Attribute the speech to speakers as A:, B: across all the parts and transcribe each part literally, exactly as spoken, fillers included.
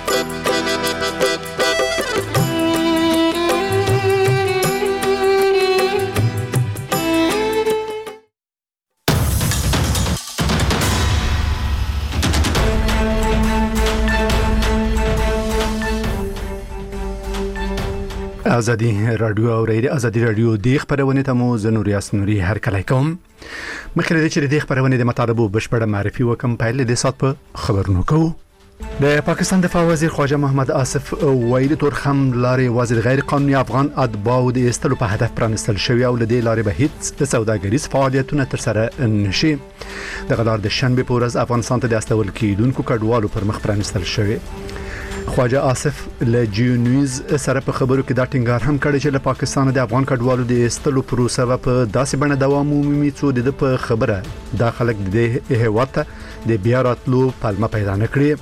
A: ازادي رادیو او ریډیو ازادي رادیو د خبرونه ته مو زنوریاس نوري هر کله کوم مخکې د چې د خبرونه د مطالبه بشپړه معرفي وکم پایله د سات په خبرونو کو د پاکستان دفاع وزیر خواجه محمد آصف ویلي تورخم لارې وزیر غیر قانوني افغان اتباع د استلو په هدف پرانستل شوی او لدې لارې به هیڅ سوداګریز فعالیتونه تر سره نشي د غلار د شنبه په ورځ افغانستان ته د استول کیدونکو کډوالو پر مخ پرانستل شوی خواجه آصف له جیونیز سره په خبرو کې دا ټینګار هم کړی چې له پاکستان د افغان کډوالو د استلو پروسه په داسې بڼه دوام ومومي چې د په خبره د خلک د هیواد د بیا راتلو پلمه پیدا نکړي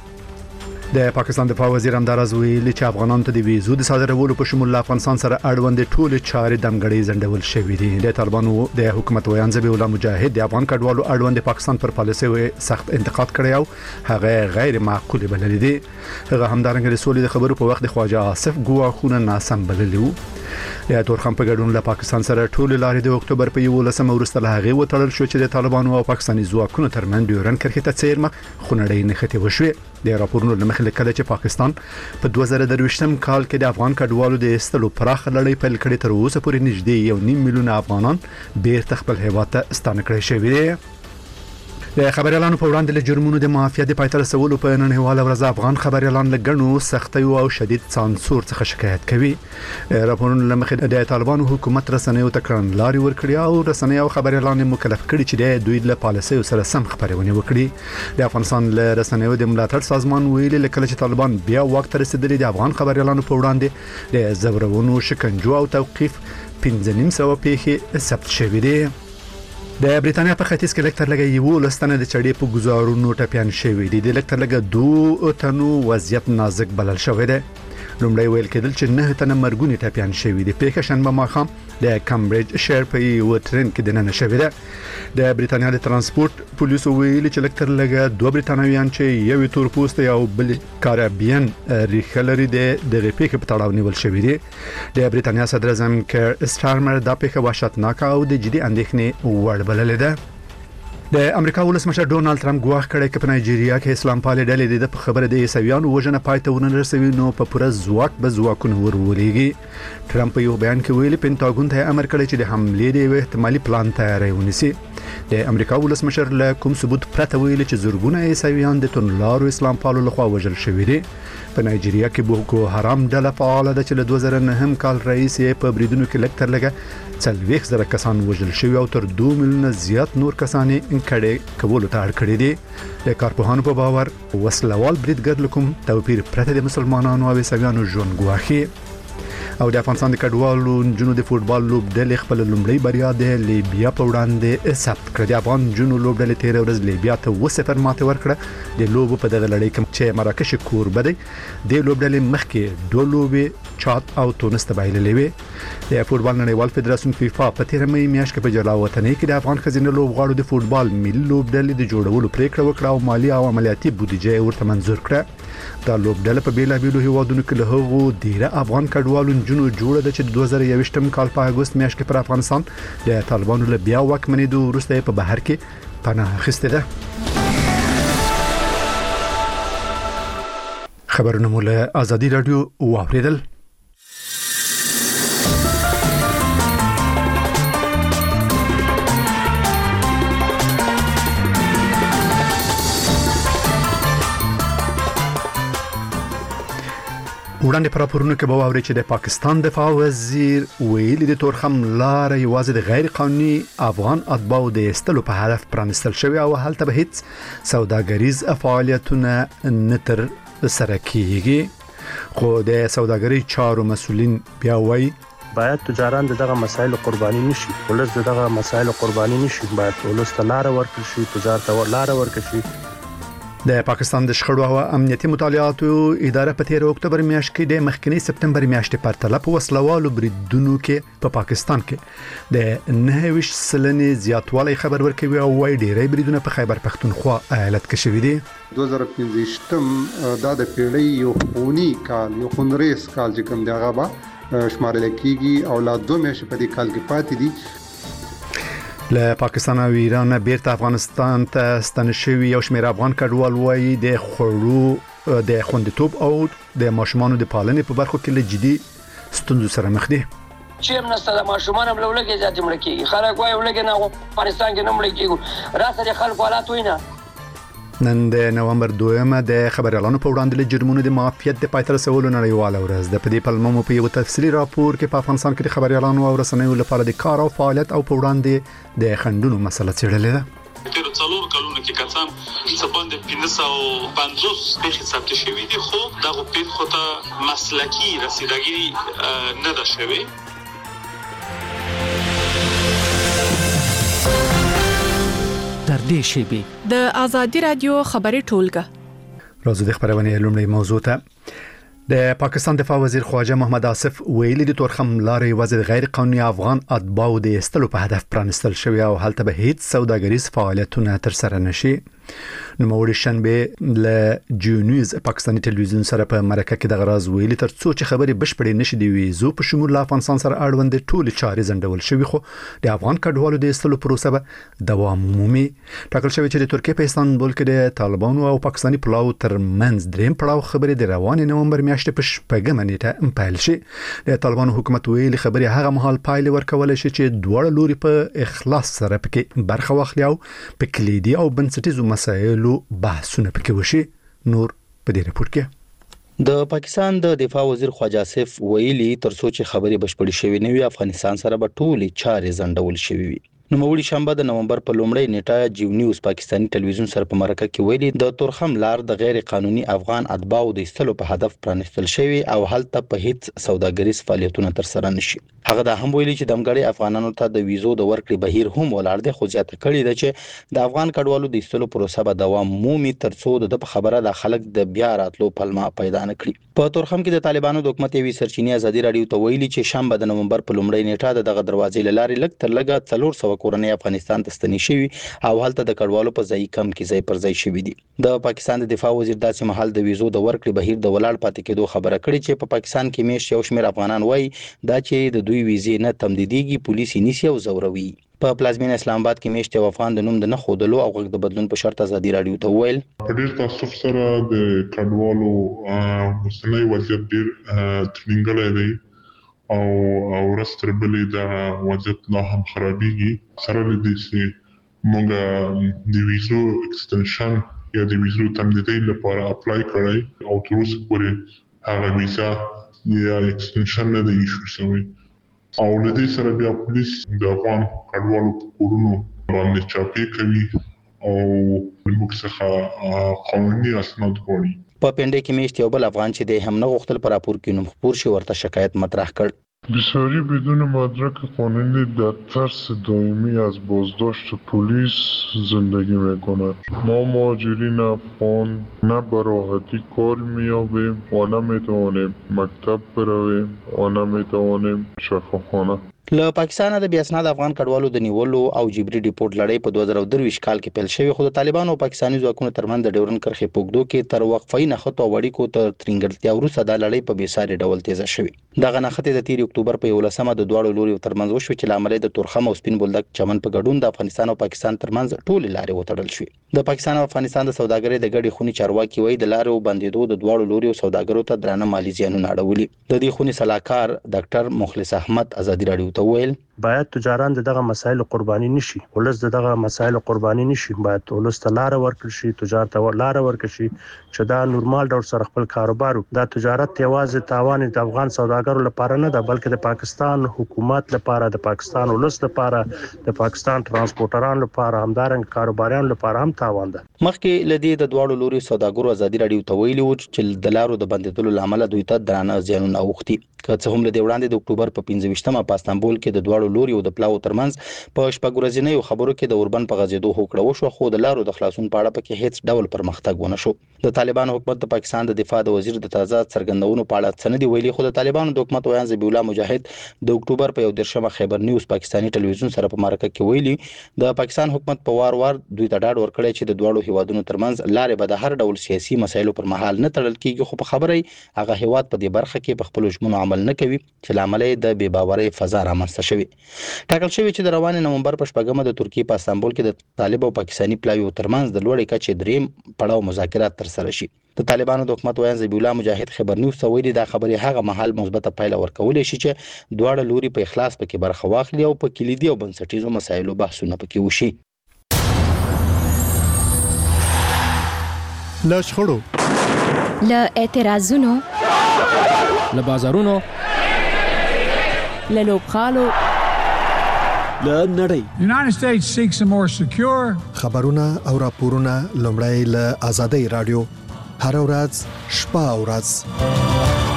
A: د پاکستان دفاع وزیر همدارز ویلي چې افغانانو ته د ویزو د صادرولو په شمول افغانستان سره اړوند ټول چارې دمګړې زندول شوې دي د طالبانو د حکومت ویان ذبیح الله مجاهد د افغان کډوالو اړوند پاکستان پر پالیسي سخت انتقاد کړی او هغه غیر معقول بللی دي هغه همدارنګه د سولې د خبرو په وخت د خواجه آصف ګواښونه ناسم بللی وو د تورخم په ګډون له پاکستان سره ټول لارې د اکتوبر په یولسمه وروسته له هغه وټړل شو چې د طالبانو او پاکستاني ځواکونو ترمن ډیورن کرښې ته څیرمه خونړۍ نښتې وشوې د راپورونو لمخې لیکل چې پاکستان په دوه زره درویشتم کال کې د افغان کډوالو د استلو پراخ لړۍ پیل کړې تر اوسه پورې نږدې یو نیم میلیون افغانان بیرته خپل هیواد ته ستانه کړي شوي دي د خبريالانو په وړاندې له جرمونو د مافیا د پایتر سوالو په نننیواله ورځ افغان خبريالان له ګڼو سختیو او شدید سانسور څخه شکایت کوي راپورونه لمخې د طالبانو حکومت رسنیو ته کړنلاري ورکړي او رسنیو او خبريالان مکلف کړي چې د دوی له پالیسي سره سم خبرونه وکړي د افغانستان له رسنیو د ملاتړ سازمان ویلي لکه چې طالبان بیا وخت رسیدلی د افغان خبريالانو په وړاندې د زبرونو شکنجو او توقيف پنځه نیم سوه پیښې ثبت شوې دي د بریتانیا په ختیځ کې لکتر لګي یو لستنه د چړې په گزارونو ټپيان شوی دي د لکتر لګي دوه تنو وضعیت نازک بلل شوی دی لومړی ویل کېدل چې نه تنه مرګونی ټپيان شوی دي په شنبه ماښام د کمبرج شهر په یو ټرین کې د نن شوی دی د بریتانیا د ترانسپورت پولیسو ویلي چې لکتر لګي دوه بریتانویان چې یو تور پوسټ او بل کاریبین ریخلری د دغه پیښې په تړاو نیول شوی دی د بریتانیا صدر اعظم کیر سټارمر دا پیښه وحشتناک او د جدي اندېښنې وړ بللې ده د امریکا ولسمشر ډونالد ټرمپ ګواښ کړی چې په نایجیریا کې اسلام پالي ډلې د خبره د عیسویانو وژنه پاتې ونه رسوي نو په پوره ځواک به ځواکونه ورولېږي ټرمپ یو بیان کې ویلي پینټاګون ته امر کړی چې د حملې د احتمالي پلان تیاری ونیسي د امریکا ولسمشر له کوم ثبوت پرته ویلي چې زورګونه عیسویان د تونلارو اسلام پالو لخوا وژل شوي دي په نایجیریا کې بوکو حرام ډله فعال ده چې له دوه زره نهم کال رئیس په بریدونو کې لکتر لګه څلوېښت زره کسان وژل شوي او تر دوه میلیونه زیات نور کسان کړي کولو ته اړ کړي دي د کارپوهانو په باور وسلوال بریدګر لکم توپیر پرته د مسلمانانو او عیسویانو ژوند ګواښي او د افغانستان د کډوالو جنو د فوتبال لوبډلې خپل لومړی بریا د لیبیا په وړاندې ثبت کړه د افغان جنو لوبډلې تیر ورځ لیبیا ته و صفر ماته ورکړه د لوبو په دغه لړۍ کې چې مراکش کوربه دی د لوبډلې مخکې دوه لوبې چاد او تونس ته بایللې وې د فوتبال نړیوال فدراسیون فیفا په تیر مې میاشت کې په جلاوطنۍ کې د افغان خزینه لوبغاړو د فوتبال ملي لوبډلې د جوړولو پریکړه وکړه او مالی او عملیاتي بودیجه ورته منظور کړه دا لوبډله په بیلابیلو هیوادونو کې له هغو ډیره افغان کډوالو جنو جوړه ده چې د دوه زره یوویشتم کال په اگست میاشت کې پر افغانستان د طالبانو له بیا واکمنېدو وروسته په بهر کې پناه اخیسته ده خبرونه مو له ازادي رادیو واوریدل وړاندې پر راپورونو کې به واوري چې د پاکستان دفاع وزیر ویلي د تورخم لارې یوازې د غیر قانوني افغان اتباعو د استلو په هدف پرانستل شوی او هلته به هیڅ سوداګریز فعالیتونه نه تر سره کیږي خو د سوداګرۍ چارو مسولین بیا وایي
B: باید تجاران دغه مسایل قرباني نشي ولز دغه مسایل قرباني نشي باید ولز ته لار ورکړي شي تجارت ته لار ورکړي شي
A: د پاکستان د شخړو او امنیتي مطالعاتو اداره په تیر اکتوبر میاشت کې د مخکنی سپتمبر میاشتې په پرتله په وسلوالو بریدونو کې په پاکستان کې د نه ویش سلنې زیاتوالی خبر ورکوي او وايي ډېری بریدونه په خیبر پختونخوا ایالت کې شوي دي.
C: دوه زره پنځه دا د پیړۍ یو خونی کال یو خونریز کال چې کوم دی هغه به شمارل کېږي او لا دوه میاشتې په دې کال کې پاتې دي.
A: له پاکستان او ایران بیرته افغانستان ته ستنه شوی یو شمېر افغان کډوال وایي د خړو د خوندیتوب او د ماشومانو د پالنې په برخو کې له جدي ستونزو سره مخ دي.
D: چې هم نسته د ماشومان هم لولګي ذات مړ کیږي خلک وایي ولګي نه افغانستان کې نه مړ کیږي راځي د خلکو حالات وینه.
A: نن د نومبر دویمه د خبريالانو په وړاندې له جرمونو د معافیت د پایتر سوالو نړیواله ورځ د پدې پلمو په یو تفصیلي راپور کې په افغانستان کې د خبريالانو او رسنیو لپاره د کار او فعالیت او په وړاندې د خندونو مسله څېړلې ده.
E: تیر څلور کلونه کې کسان څه باندې پنځه سوه پنځوس پیښې ثبت شوې دي خو دغه پیښو ته مسلکي رسیدګي نه ده شوې.
F: تر دې شی د ازادي رادیو خبري ټولګه
A: راځو د خبرونه لومړی موضوع ته د پاکستان دفاع وزیر خواجه محمد آصف ویلي د تورخم لارې وزیر غیر قانوني افغان اتباو د استلو په هدف پرانستل شوی او هلته به هیڅ سوداګریز فعالیتونه تر سره نشي. نو موړ شنبه ل جونیوز پاکستاني ټلویزیون سره په مرکه کې د غراز ویلي تر څو چې خبري بشپړې نشي دی ویزو په شمول افغانستان سره اړوند ټول چارې زندول شوی خو د افغان کډوالو د استلو پروسه به دوام مومي. ټاکل شوی چې د ترکیه په استانبول کې د طالبانو او پاکستاني پلاو ترمنځ دریم پړاو خبري د روان نومبر میاشتې په شپږمه نیټه امپایل شي. د طالبانو حکومت ویلي خبري هغه مهال پایله ورکول شي چې دوه لوري په اخلاص سره پکې برخه واخلي او په کلیدي او بنسټیزو مسایلو بحثونه پکې وشي. نور په دې رپورت کې
G: د پاکستان د دفاع وزیر خواجه آصف ویلي ترڅو چې خبري بشپړې شوي نه وي افغانستان سره به ټولې چارې زندول شوي وي. نو موړي شنبه د نومبر په لومړۍ نیټه جیو نیوز پاکستاني ټلویزیون سره په مرکه کې ویلي د تورخم لار د غیر قانوني افغان اتباو د استلو په هدف پرانستل شوی او هلته په هیڅ سوداګریز فعالیتونه تر سره نشي. هغه دا هم ویلي چې د امګړي افغانانو ته د ویزو د ورکړې بهیر هم ولاړ دی خو زیاته کړي ده چې د افغان کډوالو د استلو پروسه به دوام مومي ترڅو د خبره د خلک د بیا راتلو پلمه پیدا نه کړي. په تورخم کې د طالبانو د حکومت یوې سرچینې ازادي رادیو ته ویلي چې شنبه د نومبر په لومړۍ نیټه د دغه دروازې لارې لګ تر لګه څلور سوه کورنۍ افغانستان ته ستنې شوي او هلته د کډوالو په ځای کم کې ځای پر ځای شوي دي. د پاکستان د دفاع وزیر داسې مهال د ویزو د ورکړې بهیر د ولاړ پاتې کېدو خبره کړې چې په پاکستان کې میشت یو شمېر افغانان وایي دا چې د دوی ویزې نه تمدیدېږي پولیس یې نیسي او ځوروي. په پلازمینه اسلام آباد کې میشت یو افغان د نوم د نه ښودلو او غږ د بدلون په شرط ازادي رادیو ته وویل
H: په ډېر تاسف سره د کډوالو اوسنی وضعیت ډېر ترینګلی دی او ورځ تر بلې دا وضعیت لا هم خرابېږي سره له دې چې موږ د ویزو اکسټنشن یا د ویزو تمدیدۍ لپاره اپلای کړی او تر اوسه پورې هغه ویزا یا اکسټنشن نه دی ایشو شوی او له دې سره بیا پولیس د افغان کډوالو په کورونو باندې چاپې کوي او موږ څخه قانوني اسناد غواړي.
G: په پنډه کې میشت یو بل افغان چې د هم نه غوښتل پر راپور کې نوم خپور شي ورته شکایت مطرح کړ.
H: بسیاری بدون مدرک قانونی در ترس دائمی از بازداشت پلیس زندگی میکنند. ما مهاجرین افغان نه به راحتی کار مییابیم و نمیتوانیم مکتب برویم و نمیتوانیم شفاخانه.
G: له پاکستان د بیا اسناد افغان کډوالو د نیولو او جبري ډیپورت لړۍ په دوه زره درویشت کال کې پیل شوی خو د طالبانو او پاکستاني ځواکونو ترمنځ د ډیورن کرښې په اوږدو کې تر وقفې نښتو او اړیکو تر ترینګرتیا وروسته دا لړۍ په بېساري ډول تیزه شوې. دغه نښتې د تیر اکتوبر په یولسمه د دواړو لوریو ترمنځ وشوې چې له امله د تورخم او سپین بولدک چمن په ګډون د افغانستان او پاکستان ترمنځ ټولې لارې وتړل شوې. د پاکستان او افغانستان د سوداګرۍ د ګډې خونې چارواکي وایي د لارو بندېدو د دواړو لوریو سوداګرو ته درانه مالي زیانونه اړولي. د دې خونې سلاکار ډاکټر مخلص احمد ازادي رادیو ته وویل
B: باید تجاران دغه مسایل قرباني نشي ولس دغه مسایل قرباني نشي باید ولس ته لار ورکړي شي تجارت ته لار ورکړي شي چې دا نورمال ډول سره خپل کاروبار دا تجارت یوازې تاوان د افغان سوداګرو لپاره نه ده بلکې د پاکستان حکومت لپاره د پاکستان ولس لپاره د پاکستان ترانسپورټرانو لپاره همدارنګ کاروباریانو لپاره هم تاوان ده.
G: مخکې لدی د دواړو لوري سوداګرو ازادي رادیو ته ویلي و چې د لارو د بندیدلو لامل دوی ته درانه زیانونه اوختي. که څه هم له دې وړاندې د اکتوبر په پنځه ویشتمه په استانبول کې د دواړو لوري او د پلاو ترمنځ په شپږ ورځنیو خبرو کې د اوربند په غځېدو هوکړه وشوه، خو د لارو د خلاصون په اړه پکې هیڅ ډول پرمختګ ونه شو. د طالبانو حکومت د پاکستان د دفاع د وزیر د تازه څرګندونو په اړه څه نه دي ویلي، خو د طالبانو د حکومت ویان ذبیح الله مجاهد د اکتوبر په یو دېرشمه خیبر نیوز پاکستاني ټلویزیون سره په مرکه کې ویلي د پاکستان حکومت په وار وار دوی ته ډاډ ورکړی چې د دواړو هیوادونو ترمنځ لارې به د هر ډول سیاسي مسایلو پر مهال نه تړل کیږي، خو په خبره هغه هیواد په دې برخه کې په خپل ژمنو عمل نه کوي چې لامل یې د بې باورۍ فضا رامنځته شوې. ټاکل شوی چې د روان نومبر په شپږمه د ترکیې په استانبول کې د طالب او پاکستاني پلاویو ترمنځ د لوړې کچې دریم پړاو مذاکرات ترسره شي. د طالبانو د حکومت ویان ذبیح الله مجاهد خبر نیوز ته ویلي دا خبرې هغه مهال مثبته پایله ورکولی شي چې دواړه لوري په اخلاص پکې برخه واخلي او په کلیدي او بنسټیزو مسایلو بحثونه پکې وشي.
A: له شخړو،
I: له اعتراضونو،
J: له بازارونو،
F: له لوبغالو،
J: له نړۍ.
K: United States seeks a more secure
L: خبرونه او راپورونه لومړی له آزادۍ رادیو هر ورځ شپه او ورځ.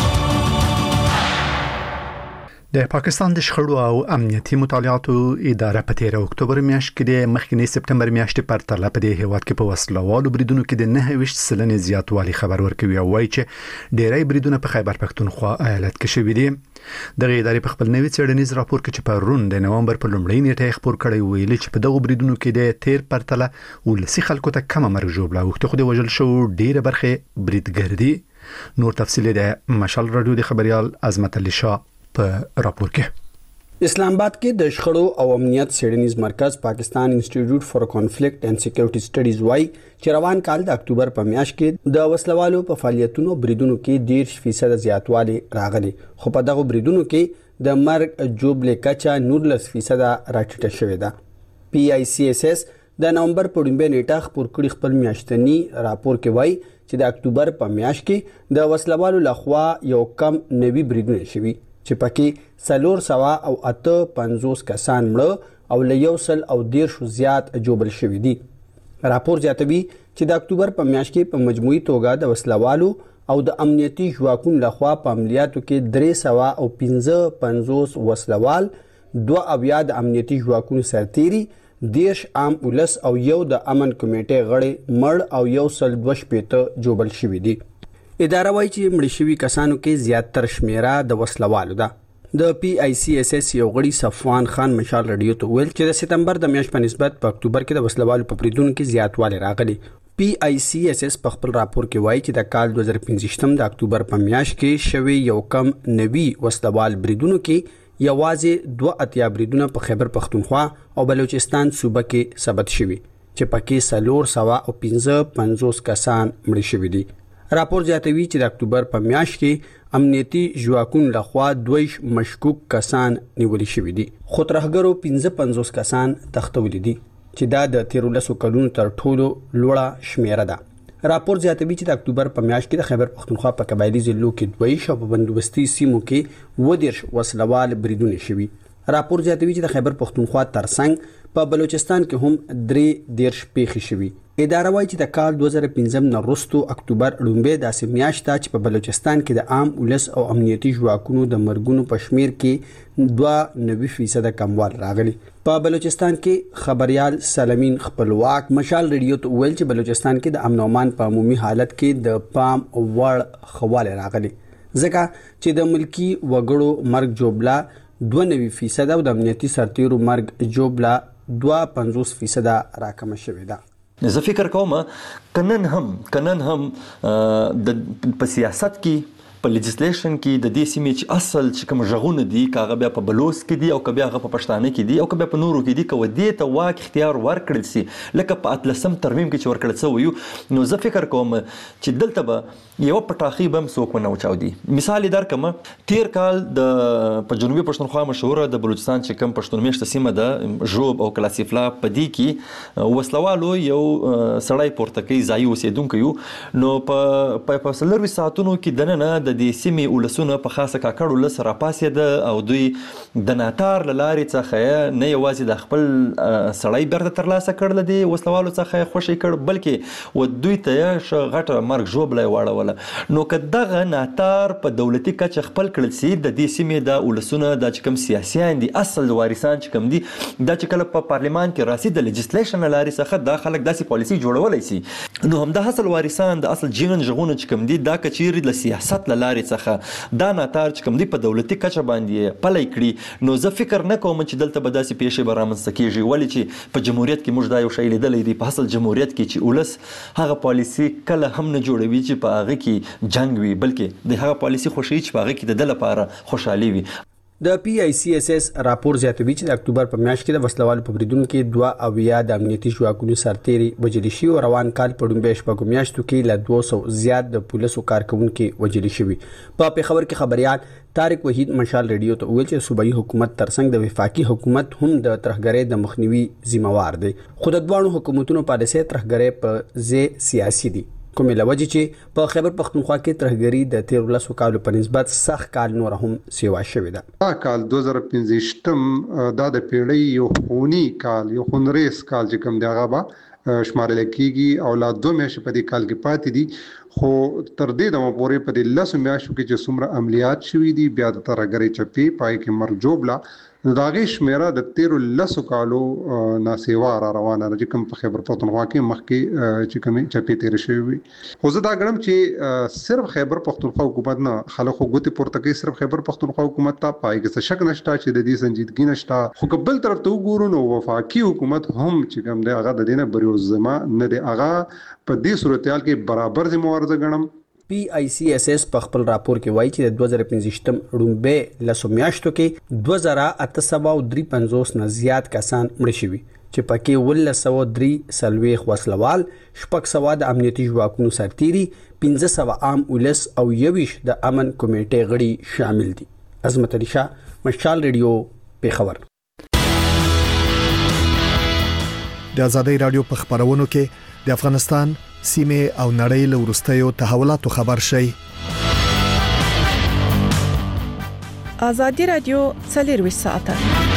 A: د پاکستان د شخړو او امنیتي مطالعاتو اداره په تیر اکتوبر میاشت کې د مخکینی سپتمبر میاشتې په پرتله په دې هیواد کې په وسلوالو بریدونو کې د نهه ویشت سلنې زیاتوالی خبر ورکوي او وایي چې ډیری بریدونه په خیبر پښتونخوا ایالت کې شوي دي. دغه ادارې په خپل نوي څېړنیز راپور کې چې په روند د نومبر په لومړۍ نیټه خبر کړی ویلي چې په دغه بریدونو کې د تیر پرتله ولسی خلکو ته کم مرګ ژوبله او خو د وژل شو ډیره برخه بریدګر دي. نور تفصیل د مشال رادیو د خبريال عظمت علي شاه په راپور کې.
M: اسلام آباد کې د شخړو او امنیت څېړنیز مرکز پاکستان انسټیټیوټ فار کانفلیکټ اینڈ سکیورټي سټډیز وايي چې روان کال د اکتوبر په میاشت کې د وسلوالو په فعالیتونو بریدونو کې ډیر فیصد زیاتوالی راغلی، خو په دغه بریدونو کې د مرګ جوړلې کچا نورلس فیصد راټیټه شوې ده. پی آی سی ایس ایس د نومبر په لومړۍ نیټه خبر کړي خپل میاشتنی راپور کې وایي چې د اکتوبر په میاشت کې د وسلوالو لخوا یو کم نوي بریدونه شوي چې پکې څلور سوه او اته پنځوس کسان مړه او له یو سل او دیرشو زیات جوبل شوي دي. راپور زیاتوي چې د اکتوبر په میاشت کې په مجموعي توګه د وسلوالو او د امنیتي ځواکونو لخوا په عملیاتو کې درې سوه او پنځه پنځوس وسلوال، دوه اویا د امنیتي ځواکونو سرتیري، دیرش عام ولس او یو د امن کمیټې غړي مړ او یو سل دوه شپېته جوبل شوي دي. اداره وايي چې مړ شوي کسانو کې زیاتره شمیره د وسلوالو ده. د پی آی سی ایس ایس یو غړي صفوان خان مشال رادیو ته ویل چې د سپتمبر د میاشتې په نسبت په اکتوبر کې د وسلوالو په بریدونو کې زیاتوالی راغلی. پی آی سی ایس ایس په خپل راپور کې وایي چې د کال دوه زره پنځه د اکتوبر په میاشت کې شوی یو کم نوي وسلوال بریدونو کې یوازې دوه اتیا بریدونه په خیبر پښتونخوا او بلوچستان صوبه کې ثبت شوي چې پکې څلور سوه او پنځه پنځوس کسان مړه شوي دي. راپور زیاتوي چې د اکتوبر په میاشت کې امنیتي ځواکونو لخوا دویش مشکوک کسان نیول شوي دي، خو ترهګرو پنځه پنځوس کسان تښتولي دي چې دا د تیرو لسو کلونو تر ټولو لوړه شمیره ده. راپور زیاتوي چې د اکتوبر په میاشت کې د خیبر پښتونخوا په قبایلي ضلعو کې دویش او په بندوبستي سیمو کې اووه دېرش وسلوال بریدونه شوي. راپور زیاتوي چې د خیبر پښتونخوا ترڅنګ په بلوچستان کې هم درې دیرش پیښې شوي. اداره وايي چې د کال دوه زره پنځم نه وروسته اکتوبر لومړۍ داسې میاشت ده چې په بلوچستان کې د عام ولس او امنیتي ځواکونو د مرګونو په شمیر کې دوه نوي فیصد کموال راغلی. په بلوچستان کې خبريال سلامین خپلواک مشال رادیو ته ویل چې بلوچستان کې د امن او امان په عمومي حالت کې د پام وړ خواله راغلی، ځکه چې د ملکی وګړو مرګ جوړلا دوه نوي فیصد او د امنیتي سرتیرو مرګ جوړلا دوه پنځوس فیصد راکمه شوې ده.
N: زه فکر کوم کنن هم کنن هم د په سیاست کې په لیجسلیشن کې د دې سیمې چې اصل چې کوم ژغونه دي کاغه بیا په بلوس کې دي او کبه هغه په پښتانه کې دي او کبه په نورو کې دي کو دې ته واک اختیار ورکړل سي لکه په اتلسم ترمیم کې چې ورکړل سو نو زه فکر کوم چې دلته به یو پټاخي بم سوک نه وچاو دي. مثال درکم تیر کال د په جنوبي پښتونخوا مشهوره د بلوچستان چې کوم پښتون میشته سیمه ده ژوب او کلاسیفلا په دې کې وسلوالو یو سړی پورته کوي ځای اوسیدونکو یو نو په په سلروي ساعتونو کې دنه د دې سیمې ولسونه په خاصه کاکړ ولس راپاسېده او دوی د ناتار له لارې څخه نه یوازې د خپل سړی بیرته ترلاسه کړل دي وسلوالو څخه خوشي کړ بلکې و دوی ته غټه مرګ ژوبله واړوله کوله. نو که دغه ناتار په دولتي کچه خپل کړل سي د دې سیمې د ولسونه د چې کوم سیاسيان دي اصل وارثان چې کوم دي دا چې کله په پارلیمان کې راسي د لیجسلیشن لارې څخه دا خلک داسې پالیسي جوړولای سي. نو هم د اصل وارثان د اصل جینن ژغونه چې کوم دي دا کچيري د سیاست لارې څخه دا ناتار چې کوم دي په دولتي کچه باندې پلي کړي. نو زه فکر نه کوم چې دلته به داسې پیښې به رامنځته کیږي ولې چې په جمهوریت کې موږ دا یو شی لیدلی دی په اصل جمهوریت کې چې ولس هغه پالیسي کله هم نه جوړوي چې په هغه کې جنگ وي بلکې د هغه پالیسي خوشي چې په هغه کې د دل لپاره خوشحالي وي.
M: د پی آی سی اس اس راپور زیاتوي چې د اکتوبر په میاشت کې د وسلوالو په بریدونو کې دوه اویا د امنیتي ځواکونو سرتېري وژل شوي او روان کال په ډومبې شپږو میاشتو کې له دوه سوه زیات د پولیسو کارکونکو وژل شوي. په پیښور کې خبريال طارق وحید مشال ریډیو ته ویل چې صوبایي حکومت ترڅنګ د وفاقي حکومت هم د ترهګرۍ د مخنیوي ذمہوار دی. خو د دوه حکومتونو پالیسي ترهګرۍ په ځای سیاسي دي کومه لوجه چې په خیبر پختونخوا کې ترهګری د تیر ولسو کالو په نسبت سخت کال نور هم سیوا شوې ده.
C: دا کال دوه زره پنځه دا د پیړۍ یو خونی کال یو خونریز کال چې کوم دی هغه به شمارل کیږي او لا دوه میاشتې په دې کال کې پاتې دي خو تر دې دمه پورې په دې لسو میاشتو کې چې څومره عملیات شوي دي بیا د ترهګری چپی پای کې مرجوبلا داغه شمیره د تیر لسو کالو ناسیوا را روانه چې کوم په خیبر پختونخوا کې مخکې چې کوم چپی تیر شوی خو زه دا غړم چې صرف خیبر پختونخوا حکومت نه خلکو غوتی پورته کوي صرف خیبر پختونخوا حکومت ته پای کې څه شک نشته چې د دې سنجیدګي نشته خو قبل طرف ته وګورو نو وفاقي حکومت هم چې کوم دی هغه د دینه بریوزما نه دی هغه په دې صورتحال کې برابر ذمہوار ځګنم.
M: پی آی سی اس اس په خپل راپور کې وایي چې د دوه زره پنځه ډومبې لسو میاشتو کې دوه زره اته سوه درې پنځوس نه زیات کسان مړ شوي چې پکې ولس سوه درې سلويخ وسلوال شپږ سوه د امنیتي ځواکونو سرتېري پنځه سوه عام ولس او یویش د امن کمیټې غړي شامل دي. عظمت علي شاه مشال ریډیو پیښور.
L: د آزادۍ رادیو په خبرونو کې د افغانستان سیمه او نړۍ له ورستیو تحولاتو خبر شي.
F: آزادۍ رادیو څلور ساعته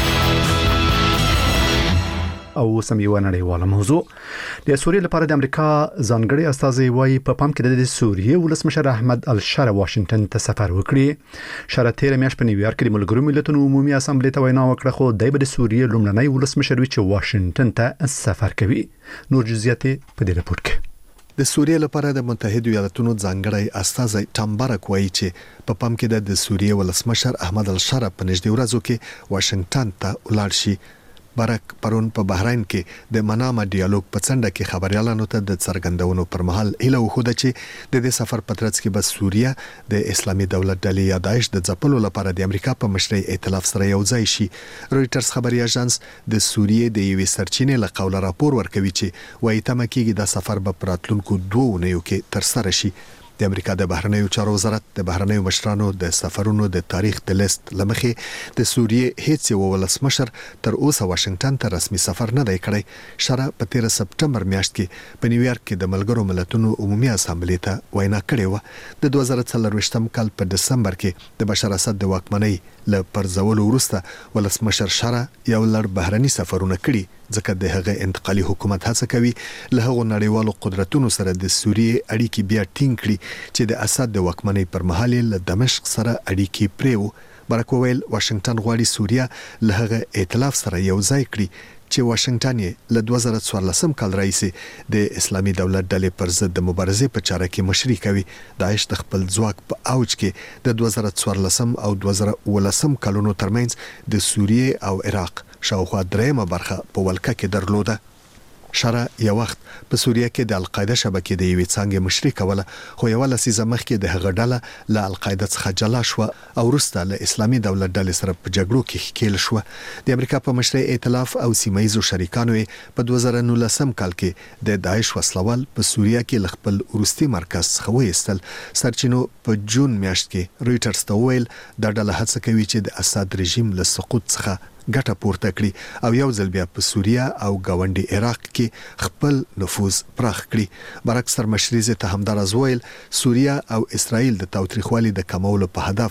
A: او سميوه نړیواله موضوع د سوریې لپاره د امریکا ځانګړي استازي وايي په پام کې د سوریې ولسمشر احمد الشره واشنگټن ته سفر وکړي. شره تیر میاشت په نیویارک کې د ملګرو ملتونو عمومي اسامبلې ته وینا وکړه خو د سوریې لومړنی ولسمشر وی چې واشنگټن ته سفر کوي. نور جزئیات په دې راپور کې.
L: د سوریې لپاره د متحده ایالاتونو ځانګړی استازي ټامبرک وایي چې په پام کې د سوریې ولسمشر احمد الشره په نږدې ورځو کې واشنگټن ته ولاړ شي. برک پرون په بحرین کې د منامه ډیالوګ په څنډه کې خبريالانو ته د څرګندونو پر مهال اله وخوده چې د دې سفر په ترڅ کې بس سوریه د اسلامي دولت ډلې یا داعش د ځپلو لپاره د امریکا په مشرۍ ائتلاف سره یو ځای شي. رويټرز خبري اژانس د سوریې د یوې سرچینې له قوله راپور ورکوي چې وایي تمه کېږي د سفر په راتلونکو دوه نیو کې تر سره شي. د امریکا د بهرنیو چارو وزارت د بهرنیو مشرانو د سفرونو د تاریخ د لیست لمخې د سوریې هیڅ یو ولسمشر تر اوسه واشنگټن ته رسمي سفر نه دی کړی. شره په تیر سپټمبر میاشت کې په نیویارک کې د ملګرو ملتونو عمومي اسامبلې ته وینا کړې و. د دوه زره څلرويشتم کال په دسمبر کې د بشار اسد د واکمنۍ له پرځولو وروسته ولسمشر شره یو لړ بهرني سفرونه کړي ځکه د هغه انتقالي حکومت هڅه کوي له هغو نړیوالو قدرتونو سره د سوریې اړیکې بیا ټینګ کړي چې د اسد د واکمنۍ پر مهال له دمشق سره اړیکې پریو. برک ویل واشنگټن غواړي سوریه له هغه ائتلاف سره یو ځای کړي چې واشنگټن یې له دوه زره څوارلسم کال راهیسې د اسلامي دولت ډلې پر ضد د مبارزې په چاره کې مشري کوي. داعش د خپل ځواک په اوج کې د دوه زره څوارلسم او دوه زره اوولسم کلونو ترمنځ د سوریې او عراق شاوخوا درېمه برخه په ولکه کې درلوده. شره یو وخت په سوریه کې د القاعده شبکې د یوې څنګه مشري کوله خو یو لسیزه مخکې د هغه ډله له القاعده څخه جلا شو او وروسته له اسلامي دولت ډلې سره په جګړو کې ښکیل شو. د امریکا په مشرۍ ائتلاف او سیمایي شریکانو په دوه زره نولسم کال کې د داعش وسلوال په سوریه کې خپل ورستي مرکز څخه وایستل. سرچینو په جون میاشت کې رويټرز ته ویل د ډله هڅه کوي چې د اسد رژیم له سقوط څخه ګټه پورته کړي او یو ځل بیا په سوریه او گاونډي عراق کې خپل نفوذ پراخ کړي. برعکس سرمشري ته همدارز ویل سوریه او اسرائیل د تاوتریخوالي د کمولو په هدف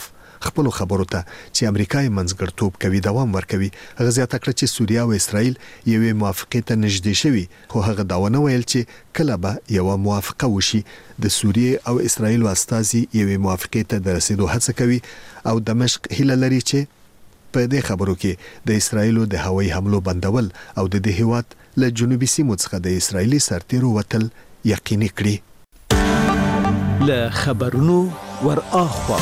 L: خپل خبرو ته چې امریکای منځګړتوب کوي دوام ورکوي. هغه زیاته کړ چې سوریه او اسرائیل یوې موافقه ته نږدې شوي، خو هغه دا ونه ویل چې کله به یو موافقه وشي. د سوریه او اسرائیل واستازي یوې موافقه ته د رسیدو هڅه کوي او دمشق هیله لري چې په دې خبرو کې د اسرائیلو د هوایي حملو بندول او د دې هیواد له جنوبي سیمو څخه د اسرائیلي سرتیرو وتل یقیني کړي.
J: له خبرونو ور اخوا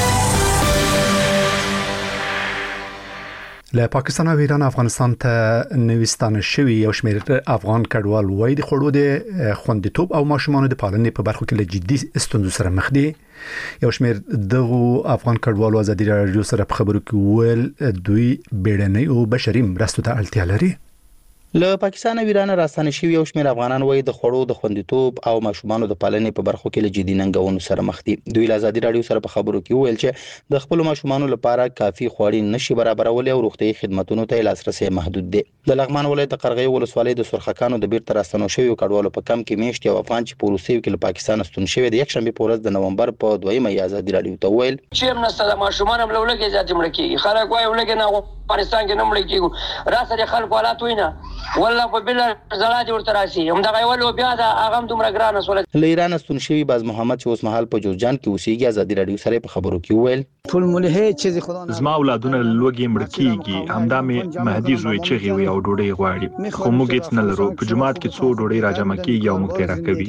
A: له پاکستان او ایران افغانستان ته نوستانه شوی یو شمېر افغان کډوال وای د خړو د خوندیتوب او ماشومان د پالنې په برخو کې له جدي ستونزو سره مخ دي. یو شمېر دغه افغان کډوالو ازادي راډیو سره په خبرو کې ویل دوی بیړنۍ او بشري مرستو ته اړتیا لري.
G: له پاکستان او ایران راستانه شوی یو شمېر افغانان وای د خړو د خوندیتوب او ماشومان د پالنې په برخو کې له جدي ننګونو سره مخ دي. دوی له ازادي راډیو سره په خبرو کې ویل چې د خپل ماشومان لپاره کافي خواړې نشي برابرول او روغتي خدماتونو ته لاسرسي محدود دي. د لغمان ولایت قرغې ولسوالۍ د سرخکانو د بیرته راستنو شوی کډوالو په کم کې میشت یو افغان چې په روسیې کې له پاکستان ستون شوی د یک شنبه په ورځ د نومبر په دویمه ازادي راډیو ته ویل
D: چې موږ د ماشومان هم لولګي ځات مړ کیږي. خلک وایي ولګي نه افغانستان کې نه مړ کیږي. راسره خلک حالات وینا والله په بل زړه دي ورته راشي هم دغه ولو بیا دا هغه دومره ګرانه سول.
G: له ایران ستون شوی باز محمد چې اوس مهال په جوزجان کې اوسېږي ازادي راډیو سره په خبرو کې ویل
I: ټول ملهه چې خدا
O: زما اولادونه لوګي مړ کیږي. همدا مې مهدي زوی چې وي او ډوډۍ غواړي خو موږ هیڅ نه لرو. په جماعت کې څو ډوډۍ راجمع کیږي او موږ ته راکوي.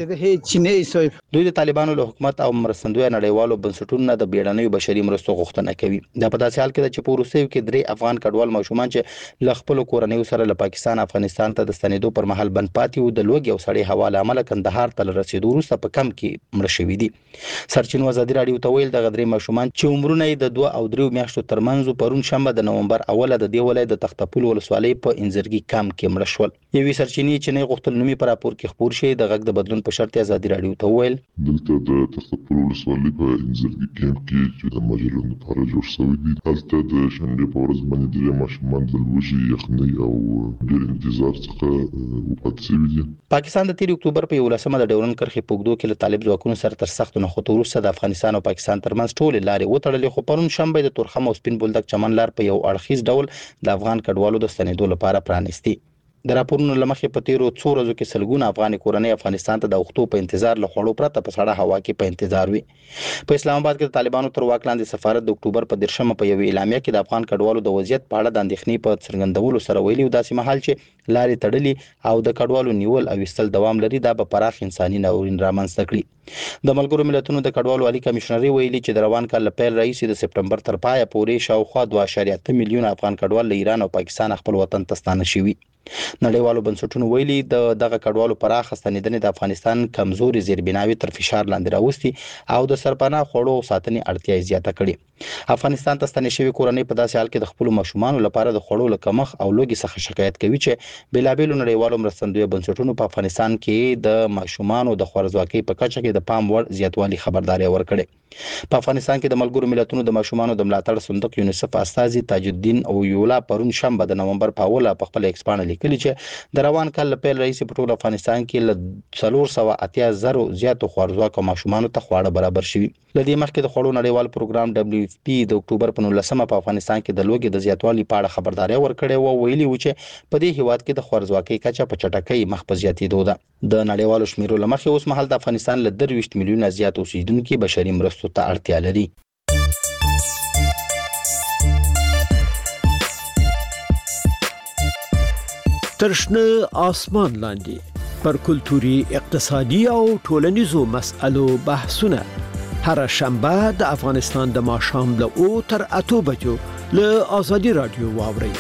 G: دوی د طالبانو له حکومت او مرستندوی نړیوالو بنسټونو د بیړنیو بشري مرستو غوښتنه کوي. دا په داسې حال کې چې په روسیې کې درې افغان کډوال ماشومان چې ل خپل کورنیو سره له پاکستان افغانستان ته د ستنېدو پر مهال بند پاتې وو د لوګي او سړې حواله عمل کندهار ته رسیدو وروسته په کم کې مړ شوي دي. سرچینو ازادي راډیو ته ویل د غدري ماشومان چې عمرونه د دوه او درې میاشتو ترمنځ پرون شنبه د نومبر اوله د دی ولایت د تختپول ولسوالۍ په انزرګي کم کې مړ شول. یوې سرچینې چې نه غوښتل نومي پر راپور کې خبر شي د غږ د بدلون په شرط ازادي راډیو ته ویل
H: دلته د تختپول ولسوالۍ په انزرګي کم کې چې د مجلو لپاره جوړ شوی دی هلته د شنبه په ورځ باندې د ماشومان د لوږې یخنۍ او ډېر انتظار څخه وپاتې شوي دي.
G: پاکستان د تیر اکتوبر په یولسمه د ډیورن کرښې په اوږدو کې له طالب ځواکونو سره تر سختو نښتو وروسته د افغانستان او پاکستان ترمنځ ټولې لارې وتړلې، خو پرون شنبه د تورخم او سپین بولدک چمن لار په یو اړخیز ډول د افغان کډوالو د ستنېدو لپاره پرانیستي. د راپورونو لمخې په تیرو څو ورځو کې سلګونه افغاني کورنۍ افغانستان ته د وختو په انتظار له خوړو پرته په سړه هوا کې په انتظار وي. په اسلام آباد کې د طالبانو تر واک لاندې سفارت د اکتوبر په دیرشمه په یوې اعلامیه کې د افغان کډوالو د وضعیت په اړه د اندېښنې په څرګندولو سره ویلي و داسې مهال چې لارې تړلي او د کډوالو نیول او ایستل دوام لري دا به پراخ انساني ناورین رامنځته کړي. د ملګرو ملتونو د کډوالو عالی کمشنري ویلي چې د روان کال له پیل راهیسې د سپټمبر تر پایه پورې شاوخوا دوه اعشاریه اته میلیونه افغان کډوال له ایران او پاکستان خپل وطن ته ستانه شوي. نړیوالو بنسټونو ویلي د دغه کډوالو پراخ ستنېدنې د افغانستان کمزوري زیربناوي تر فشار لاندې راوستي او د سرپناه خوړو او ساتنې اړتیا زیاته کړې. افغانستان ته ستنې شوي کورنۍ په داسې حال کې د خپل ماشومانو لپاره د خوړو له کمښت او لوږې څخه شکایت کوي چې بېلابېلو نړیوالو مرستندوی بنسټونو په افغانستان کې د ماشومانو د خوارځواکۍ په کچه کې د پام وړ زیاتوالي خبرداري ورکړې. په افغانستان کې د ملګرو ملتونو د ماشومانو د ملاتړ صندوق یونیسف استازي تاج الدین او یولا پرون شنبه د نومبر په اوله په خپل ایکس باندې لیکلي چې د روان کال له پیل راهیسې په ټول افغانستان کې له څلور سوه اتیا زرو زیاتو خوارځواکو ماشومانو ته خواړه برابر شوي. له دې مخکې د خوړو نړیوال پروګرام دبليو اف پی د اکتوبر په نولسمه په افغانستان کې د لوږې د زیاتوالي په اړه خبرداري ورکړې و. ویلي و چې په دې هیواد کې د خوارځواکۍ کچه په چټکۍ مخ په زیاتېدو ده. د نړیوالو شمیرو له مخې اوس مهال د افغانستان له درویشت میلیونه زیات اوسیدونکي بشري مرستو ته اړتیا لري.
J: ترشنه آسمان لاندې پر کلتوري، اقتصادي او ټولنیزو مسألو بحثونه هر شنبه د افغانستان د ماښام له او تر اتو بجو له آزادي رادیو واورئ.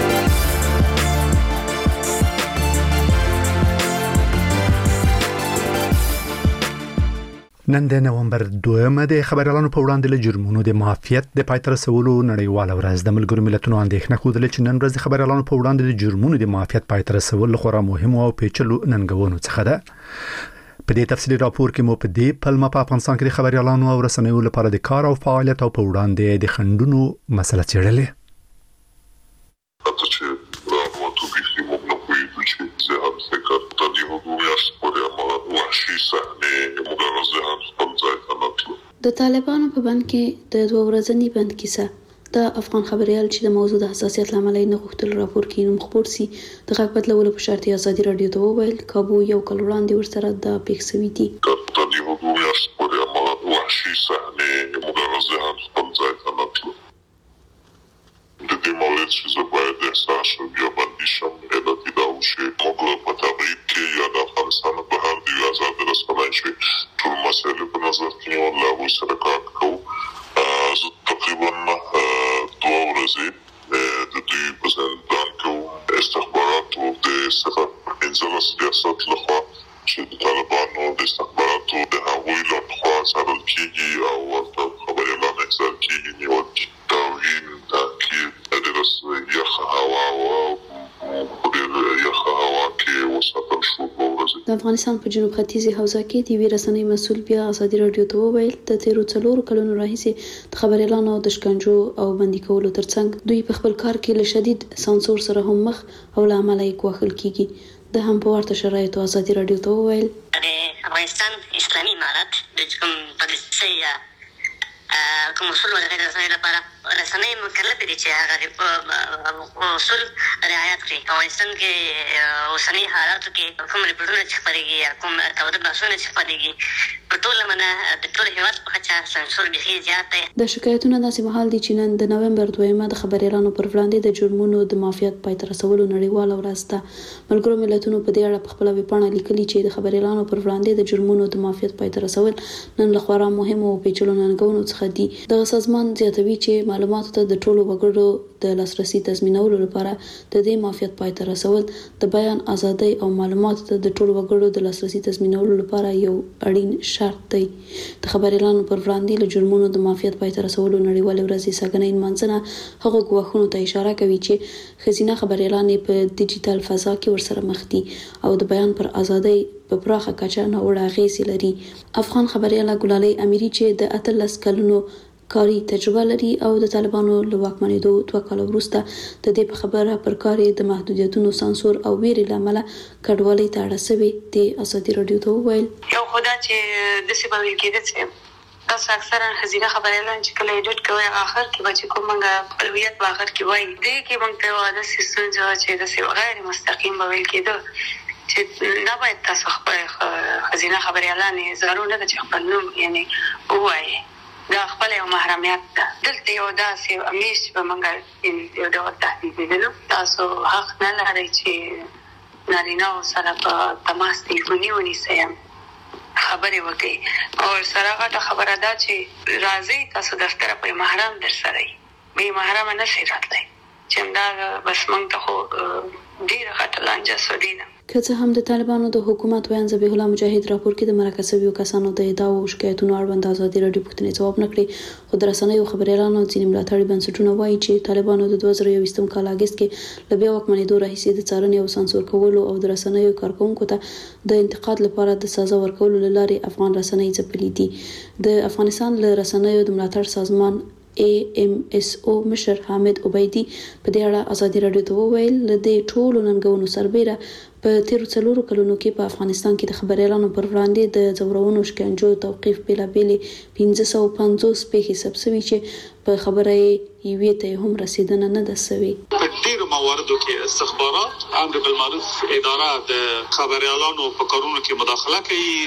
A: نن د نومبر دویمه د خبريالانو په وړاندې له جرمونو د معافیت د پای ته رسولو نړیواله ورځ د ملګرو ملتونو اندېښنه ښودله چې نن ورځ د خبريالانو په وړاندې د جرمونو د معافیت پای ته رسول خورا مهم او پیچلو ننګونو څخه ده. په دې تفصیلي راپور کې مو په دې پلمه په افغانستان کې د خبريالانو او رسنیو لپاره د کار او فعالیت او په وړاندې د خندونو مسله څېړلې.
I: د طالبانو په بند کې د دوه ورځنی بند کیسه د افغان خبريال چې د موضوع د حساسیت لامل نه غوښتل راپور کې نوم خبر سي د غږ بدلولو په شرط ازادي رادیو ته وویل کابو یو کال وړاندې ورسره د پیښوي دي
H: کتابي حضور یاست پورې ما وحشي صحنه مبارزه هم خپل ځای ته نتلو د دې مورد چې زه باید احساس شم یا باندې شم علتي دا وشي موږ په تبعید کې یا د افغانستان بهر د آزاد رسنۍ شي ټول مسایل په نظر کې نیول لا سره کار کوو زه تقریبا دوه ورځې د دوی په زندان کې استخباراتو د استخباراتو پنځلس ریاست لخوا چې د طالبانو د استخباراتو د هغوی لخوا څارل کېږي او ورته خبریالان احضار کېږي نیول توهین تاکید د رسنۍ یخه هوا او د یخه هوا کې وساتل شو
I: د افغانستان په جنوب ختیځي حوزه کې د وی رسنۍ مسول بیا ازادي رادیو ته وویل د تیرو څلورو کلونو راهیسې د خبريالانو د شکنجو او بندي کولو ترڅنګ دوی په خپل کار کې له شدید سانسور سره هم مخ او له عمله یې کوخل کیږي د هم په ورته شرایطو ازادي رادیو ته وویل
P: د افغانستان اسلامي امارات د کوم پالیسي کوم اصول ولري د رسنۍ لپاره رسنۍ مکلف دي چې هغه اصول رعایت کړي. افغانستان کې اوسنی حالاتو کې کوم ریپورتونه چې خپرېږي یا کوم تاوده بحثونه چې خپرېږي په ټوله منه د ټول هیواد په کچه سانسور بيخي زیات دی.
I: د شکایتونو داسې مهال دي چې نن د نومبر دویمه د خبريالانو پر وړاندې د جرمونو د مافیات پای ته رسولو نړیواله ورځ ده. ملګرو ملتونو په دې اړه په خپل ویبپاڼه لیکلي چې د خبريالانو پر وړاندې د جرمونو د مافیات پای ته رسول نن له خورا مهمو او پیچلو ننګونو څخه دي. د سازمان زیاتوي چې معلوماتو ته د ټولو وګړو د لاسرسي تضمینولو لپاره د دې مافیات پای ته رسول د بیان ازادي او معلوماتو ته د ټولو وګړو د لاسرسي تضمینولو لپاره یو اړین شرط دی. د خبريالانو پر وړاندې له جرمونو د مافیات پای ته رسولو نړیواله ورځ سګنې منځنه هغه غواخونو ته اشاره کوي چې خزینه خبريالان په ډیجیټل فضا کې ورسره مخ دي او د بیان پر ازادي په پراخه کچه نه وړه غیسي لري. افغان خبرياله ګلالۍ اميري چې د اتلس کلونو کاری تجربه لري او د طالبانو له واکمنېدو دوه کال وروسته د دې په خبره پر کار د محدودیتونو سانسور او ویرې لامل کډوالۍ ته اړه سوي د ازادي رادیو ته وویل
Q: یو خدا چې د سی باندې کېده چې تاسو اکثرا خزینه خبريالان چې کله ایډیټ کوي اخر کې به چې کومه خپلویت په اخر کې وایي دې کې موږ ته واده سیستم چې د سی غیر مستقیم به ویل کېده چې نه باید تاسو خپل خزینه خبريالان ضروري نه چې خپل نوم یعنی وایي دا خپل یو محرمیت ده. دلته یو داسې امیش به موږ یو ډول تهدید وینو تاسو حق نه لرئ چې نارینه سره په تماس تلیفوني ونیسئ خبرې وکړي او سره غټه خبره ده چې راځي تاسو دفتر په محرم در سره به محرم نه شي راتلی چې دا بس موږ ته خو ډیره غټه لانجه سودینه
I: که څه هم د طالبانو د حکومت ویان ذبیح الله مجاهد راپور کې د مرکز سویو کسانو د ادعا او شکایتونو اړوند ازادي رادیو پوښتنې ځواب نکړي خو د رسنیو خبريالانو ځینې ملاتړي بنسټونه وایي چې طالبانو د دوه زره یوویشتم کال اگست کې له بیا واکمنېدو راهیسې د څارنې او سانسور کولو او د رسنیو کارکونکو ته د انتقاد لپاره د سزا ورکولو لارې افغان رسنۍ ځپلې دي. د افغانستان له رسنیو د ملاتړ سازمان ای ام اس او مشر حامد عبیدی په دې اړه ازادي رادیو ته وویل ل دې ټولو ننګونو سربېره په تیرو څلورو کلونو کې په افغانستان کې د خبريالانو پر وړاندې د ځورونو شکنجو توقيف بېلابېلې پنځه سوه پنځوس پیښې ثبت شوي چې په خبره یې ته هم رسیدنه نه ده شوې.
E: په ډیرو مواردو کې استخبارات امر بالمعروف اداره د خبريالانو په کارونو کې مداخله کوي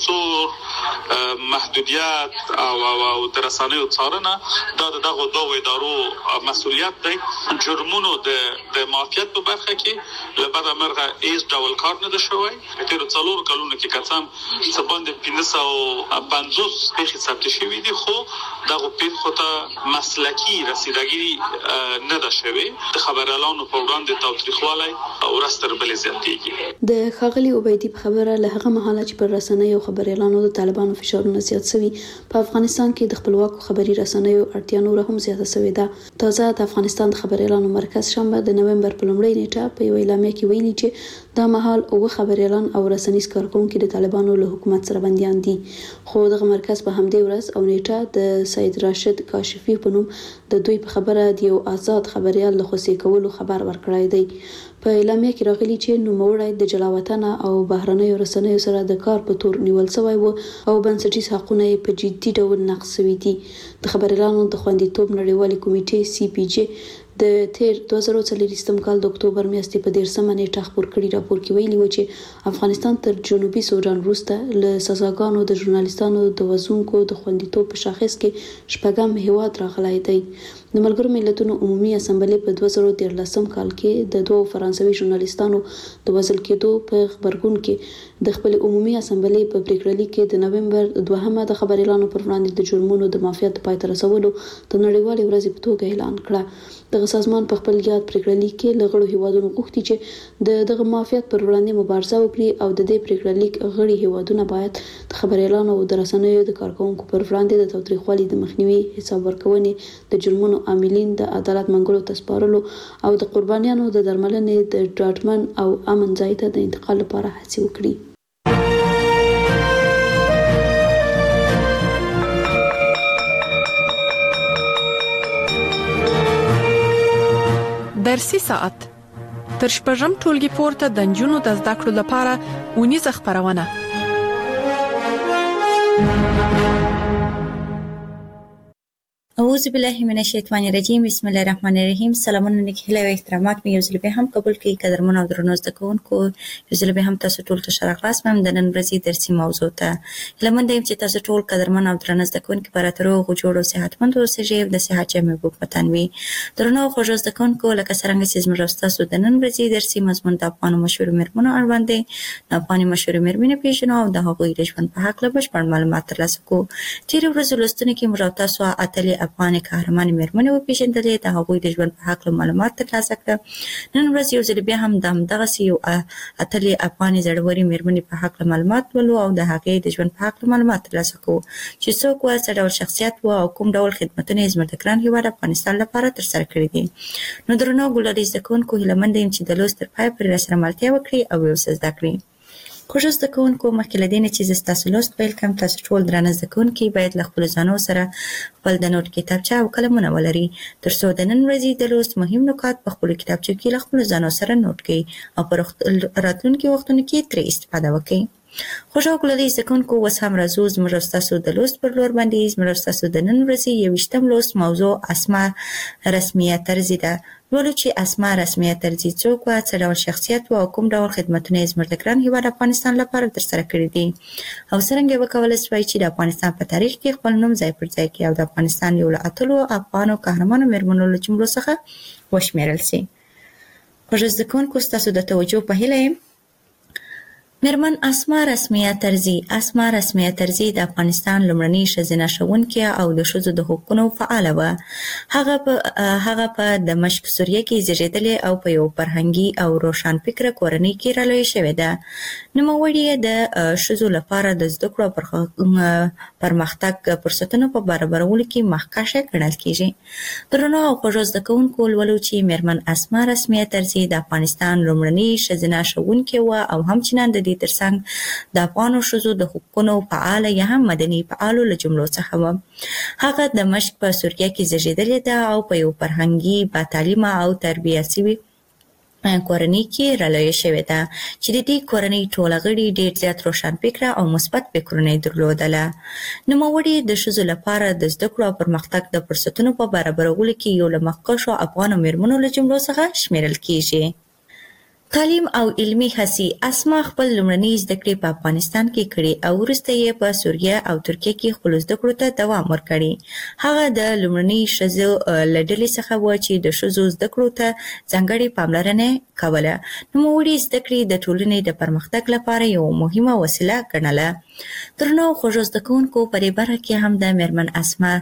E: سانسور محدودیت او او د رسنیو څارنه دا دغه دوه ادارو مسؤلیت دی. جرمونو د د مافیات په برخه کې لبد امرغه هیڅ ډول کار نه ده شوی. په تیرو څلورو کلونو کې کسان څه باندې پنځه سوه پنځوس پیښې ثبت شوي دي خو دغه پیښو ته مسلکی رسیدګي نه ده شوی. د خبريالانو په وړاندې تاوتریخوالی او رستر بل زیاتېږي.
I: د خاغلی عبیدی په خبره له هغه مهاله چې پر رسنیو خبريالانو د طالبانو فشارونه زیات شوي په افغانستان کې د خپلواکو خبري رسنیو اړتیا نور هم زیاته شوې ده. تازه د افغانستان د خبريالانو مرکز شنبه د نومبر په لومړۍ نیټه په یو اعلامیه کې ویلي چې دا مهال او خبريالان او رسنیز کارکونکو د طالبانو له حکومت سره بنديان دي. خو دغه مرکز په همدې ورځ او نیټه د سید راشد کاشفی په نوم د دوی په خبره د یو آزاد خبريال له خوسي کولو خبر ورکړی دی. په اعلامیه کې راغلي چې نوموړی د جلاوطن او بهرنیو رسنیو سره د کار په تور نیول شوی و او بنسټیز حقوقونه په جدي ډول نقض شوي دي. د خبريالانو د خوندیتوب نړیوالې کمیټې سی پی جی د تیر دوه زره څلور کال د اکتوبر میاشتې په دیرشمه نیټه خبر کړي راپور کې ویلي و چې افغانستان تر جنوبي سودان وروسته له سزاګانو د ژورنالیستانو د وزونکو د خوندیتوب په شاخص کې شپږم هیواد راغلی دی. د ملګرو ملتونو عمومي اسمبلی په دوه زره دیارلسم کال کې د دوه فرانسوي ژورنالیستانو د وژل کېدو په خبرګون کې د خپل عمومي اسمبلی په پریکړه لیک کې د نومبر دوهمه د خبريالانو پر وړاندې د جرمونو د مافیات پای ته رسولو د نړیوالې ورځې په توګه اعلان کړه. دغه سازمان په خپل یاد پریکړه لیک کې له غړو هیوادونو غوښتي چې د دغه مافیات پر وړاندې مبارزه وکړي او د دې پریکړه لیک غړي هیوادونه باید د خبريالانو او د رسنیو د کارکونکو پر وړاندې د تاوتریخوالي د مخنیوي حساب ورکونې د جرمونو عاملین د عدالت منګولو ته سپارلو او د قربانیانو د درملنې د ډاډمن او امن ځای ته د انتقال لپاره هڅه وکړي.
F: درسي ساعت تر شپږم ټولګي پورته د نجونو د زده کړو لپاره ونیزه خبرونه.
R: اعوذ بالله من الشیطان الرجیم. بسم الله الرحمن الرحیم. سلامونه نیکهیله او احترامات مې یو ځل به هم قبول کړئ. قدرمن او درنو زده کوونکو، یو ځل به هم تاسو ټول ته ښه راغلاست. مې د نن ورځې درسي موضوع ته هیله مند یم چې تاسو ټول قدرمن او درنو زده کوونکو په راتلو غوړ او صحتمند اوسئ او د صحت جامې په پتن وي. درنو خوږ زده کوونکو، لکه څنګه چې زموږ تاسو د نن ورځې درسي مضمون د افغان مشهور مرمنو اړوند دی. د افغان مشهور مرمنې پیژنو او د هغوی د ژوند په حق له بشپړ معلومات ترلاسه کوو. تیر ورځ لوستنه کې موږ تاسو اتلې افغان قهرمان مرمنې وپېژندلې، د هغوی د ژوند په حق له معلومات ترلاسه کړه. نن ورځ یو ځل بیا هم د همدغسې یو اتلې افغانې زړورې مرمنې په حق له معلومات ولو او د هغې د ژوند په حق له معلومات ترلاسه کوو چې څوک وه، څه ډول شخصیت وه او کوم ډول خدمتونه یې زموږ د ګران هېواد افغانستان لپاره ترسره کړي دي. نو درنو ګلالي زده کوونکو، هیله منده یم چې د لوست تر پایه پورې راسره ملتیا وکړئ او یو څه زده کړئ. خوږ زده کوونکو، مخکې له دې نه چې زه ستاسو لوست پیل کړم، تاسو ټول درانه زده کوونکي باید له خپلو ځانو سره خپل د نوټ کتابچه او قلمونه ولري، تر څو د نن ورځې د لوست مهم نکات په خپلو کتابچو کې له خپلو ځانو سره نوټ کړئ او په راتلونکي وختونو کې ترې استفاده وکړئ. خوږ او ګلالي زده کوونکو، اوس هم راځو زموږ او ستاسو د لوست پر لور باندې. زموږ او ستاسو د نن ورځې یوویشتم لوست موضوع اسماء رسمیه طرزي ده. لولو چې اسماء رسمیه طرزي څوک وه، څه ډول شخصیت وه او کوم ډول خدمتونه یې زموږ د ګران هېواد افغانستان لپاره ترسره کړي دي او څرنګه وکولی شوی چې د افغانستان په تاریخ کې خپل نوم ځای پر ځای کړي او د افغانستان یو له اتلو افغانو قهرمانو مېرمنو له جملو څخه وشمېرل سي. خوږ زده کوونکو، ستاسو د توجه په هیله یم. مېرمن اسماء رسمیه طرزي. اسماء رسمیه طرزي د افغانستان لومړنۍ ښځینه ښوونکې او د ښځو د حقونو فعاله وه. هغه په هغه په دمشق سوریه کې زیږېدلې او په یو فرهنګي او روښانفکره کورنۍ کې رالویه شوې ده. نوموړې یې د ښځو لپاره د زده کړو او پرمختګ فرصتونو په برابرولو کې مخکښه ګڼل کېږي. درنو او خوږو زده کوونکو، لولو چې مېرمن اسماء رسمیه طرزي د افغانستان لومړنۍ ښځینه ښوونکې وه او همچنان د دې ترڅنګ د افغانو ښځو د حقونو فعاله یا هم مدني فعالو له جملو څخه وه. هغه د دمشق په سوریه کې زیږېدلې ده او په یو فرهنګي با تعلیمه او تربیه شوې کورنۍ کې رالویه شوې ده چې د دې کورنۍ ټوله غړي ډېر زیات روښانفکره او مثبت فکرونه یې درلودله. نوموړې د ښځو لپاره د زده کړو او پرمختګ د فرصتونو په برابرولو کې یو له مخکښو افغانو مېرمنو له جملو څخه شمېرل کېږي. تعلیم او علمي هڅې. اسماء خپل لومړنۍ زده کړې په افغانستان کې کړې او وروسته یې په سوریه او ترکیه کې خپلو زده کړو ته دوام ورکړی. هغه د لومړنۍ ښځو له ډلې څخه وه چې د ښځو زده کړو ته ځانګړې پاملرنه کوله. نوموړې زده کړې د ټولنې د پرمختګ لپاره یوه مهمه وسیله ګڼله. درنو خوږو زده کوونکو، په دې برخه کې هم د مېرمن اسماء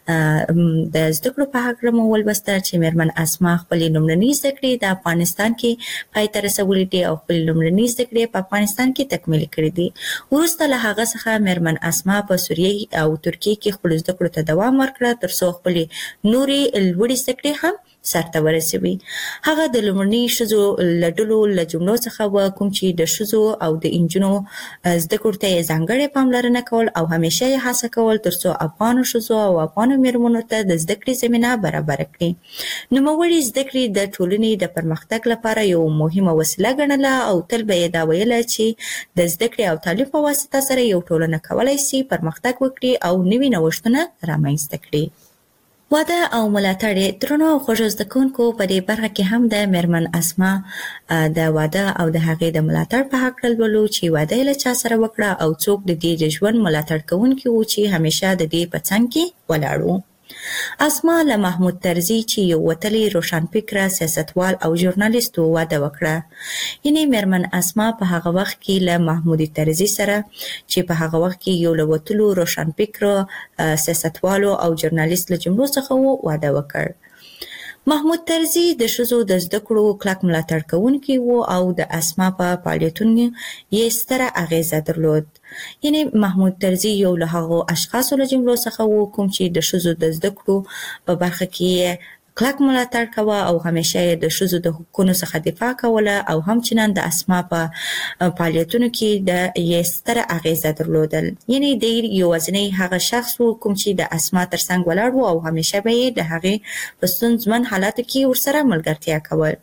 R: د زده کړو په هکله مو ولوسته چې مېرمن اسماء خپلې لومړنۍ زده کړې د افغانستان کې پای ته رسولې دي او خپلې لومړنۍ زده کړې په افغانستان کې تکمیل کړې دي. وروسته له هغه څخه مېرمن اسماء په سوریه او ترکیه کې خپلو زده کړو ته دوام ورکړه تر څو خپلې نورې لوړې زده کړې هم سرته ورسوي. هغه د لومړني ښځو له ډلو له جملو څخه و کوم چې د ښځو او د انجونو زده کړو ته یې ځانګړې پاملرنه کول او همیشه یې هڅه کول تر څو افغانو ښځو او افغانو میرمنو ته د زده کړې زمینه برابره کړي. نوموړي زده کړې د ټولنې د پرمختګ لپاره یو مهمه وسیله ګڼله او تل به یې دا ویله چې د زده کړې او تعلیم په واسطه سره یو ټولنه کولی شي پرمختګ وکړي او نوي نوښتونه رامنځته کړي. واده او ملاتړ. درنو او خوږو زده کوونکو، په دې برخه کې هم د میرمن اسما د واده او د هغې د ملاتړ په هکله لولو چې واده یې له چا سره وکړه او څوک د دې د ژوند ملاتړ کوونکي وو چې همیشه د دې په څنګ کې ولاړ وو. اسما له محمود طرزي چې یو وتلی روښانفکره سیاستوال او ژورنالیست و واده وکړه. یعنې میرمن اسما په هغه وخت کې له محمود طرزي سره چې په هغه وخت کې یو له وتلو روښانفکره سیاستوالو او ژورنالیست له جملو څخه و واده وکړ. محمود طرزي د ښځو د زده کړو کلک ملاتړ کوونکی و او د اسما په فعالیتونو یې ستره اغیزه درلود. یعنې محمود طرزي یو له هغو اشخاصو له جملو څخه و کوم چې د ښځو د زده کړو په برخه کې کلک ملاتړ کوه او همیشه یې د ښځو د حقونو څخه دفاع کوله او همچنان د اسما په فعالیتونو کې د یې ستره اغیزه درلودل. یعنې دی یوازینی هغه شخص و کوم چې د اسما ترڅنګ ولاړ و او همیشه به یې د هغې په ستونزمن حالاتو کې ورسره ملګرتیا کول.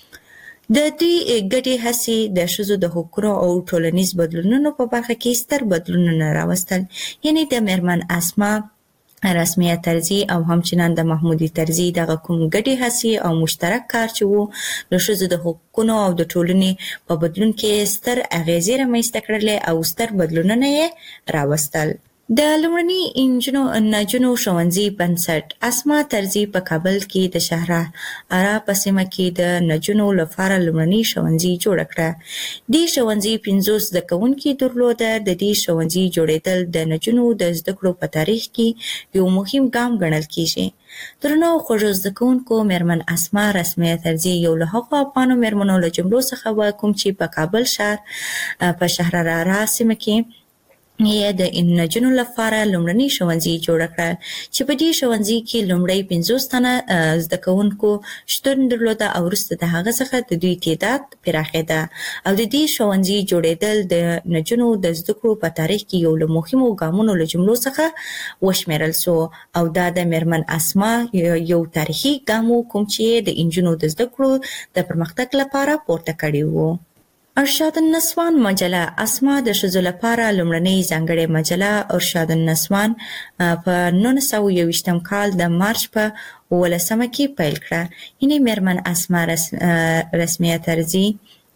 R: د دوی ګډې هڅې د ښځو د حقونو او ټولنیز بدلونونو په برخه کې ستر بدلونونه راوستل. یعنې د میرمن اسما، رسمیه طرزي او همچنان د محمودي طرزي دغه کوم ګډې هڅې او مشترک کار چې وو د ښځو د حقونو او د ټولنې په بدلون کې ستر اغیزې رامنځته کړلې او ستر بدلونونه یې راوستل. د لومړني انجونو نجونو ښوونځي بنسټ. اسما طرزي په کابل کې د شهرآرا په سیمه کې د نجونو لپاره لومړني ښوونځي جوړ کړه. دې ښوونځي پنځوس زده کوونکي درلوده. د دې ښوونځي جوړېدل د نجونو د زده کړو په تاریخ کې یو مهم ګام ګڼل کیږي. درنو او خوږو زده کوونکو، میرمن اسما رسمیه طرزي یو له هغو افغانو میرمنو له جملو څخه و کوم چې په کابل ښار په شهرآرا سیمه کې یې د نجونو لپاره لومړني ښوونځي جوړ کړل چې په دې ښوونځي کې لومړی پنځوس تنه زده کوونکو شتون درلوده او وروسته د هغه څخه د دوی تعداد پراخېده او د دې ښوونځي جوړېدل د نجونو د زده کړو په تاریخ کې یو له مهمو ګامونو له جملو څخه وشمېرل سو او دا د میرمن اسما یو تاریخي ګام و کوم چې د نجونو د زده کړو د پرمختګ لپاره پورته کړی و. ارشاد النسوان مجله. اسما د ښځو لپاره لومړنۍ ځانګړې مجله ارشاد النسوان په نولس سوه یوویشتم کال د مارچ په اوولسمه کې پیل کړه. یعنې میرمن اسما رسمیه طرزي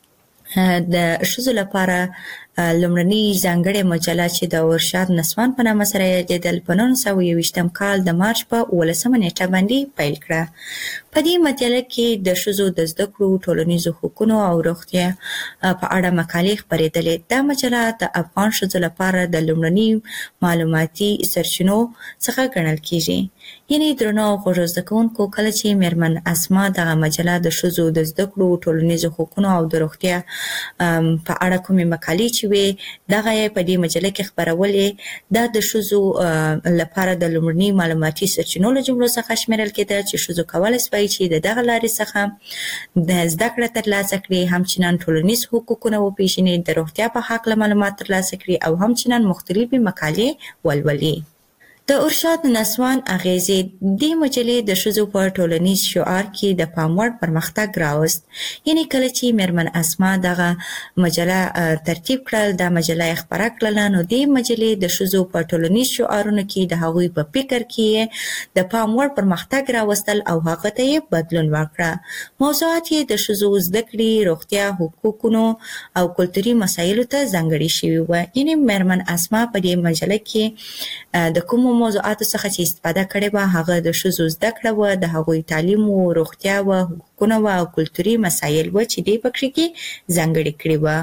R: د ښځو لپاره لومړنۍ ځانګړې مجله چې د ارشاد نسوان په نامه سره یادېدل په نولس سوه یوویشتم کال د مارچ په اوولسمه نیټه باندې پیل کړه. په دې مجله کې د ښځو د زده کړو، ټولنیزو حقونو او روغتیا په اړه مقالې خپرېدلې. دا مجله د افغان ښځو لپاره د لومړني معلوماتي سرچینو څخه ګڼل کیږي. یعنې درنو او خوږو زده کوونکو، کله چې میرمن اسما دغه مجله د ښځو د زده کړو، ټولنیزو حقونو او د روغتیا په اړه کومې مقالې چې وې دغه یې په دې مجله کې خپرولې، دا د ښځو لپاره د لومړني معلوماتي سرچینو له جملو څخه شمیرل کېده چې ښځو کولی شوای چې د دغه لارې څخه د زده کړه ترلاسه کړي، همچنان ټولنیز حقوقونه وپېژني، د روغتیا په هکله معلومات ترلاسه کړي او همچنان مختلفې مقالې ولولي. د ارشاد نسوان اغیزې. دې مجلې د ښځو په ټولنیز شعار کې د پام وړ پرمختګ راوست. یعنې کله چې میرمن اسما دغه مجله ترتیب کړل، دا مجله یې خپره کړله، نو دې مجلې د ښځو په ټولنیز شعارونو کې د هغوی په فکر کې د پام وړ پرمختګ راوستل او هغه ته یې بدلون ورکړه. موضوعات یې د ښځو زده کړې، روغتیا، حقوقونو او کلتوري مسایلو ته ځانګړي شوي وه. یعنې میرمن اسما په دې مجله کې د کومو موضوعاتو څخه چې استفاده کړې وه هغه د ښځو زده کړه وه، د هغوی تعلیم و، روغتیا وه، حقوقونه وه او کلتوري مسایل وه چې دې پکې کې ځانګړي کړي وه.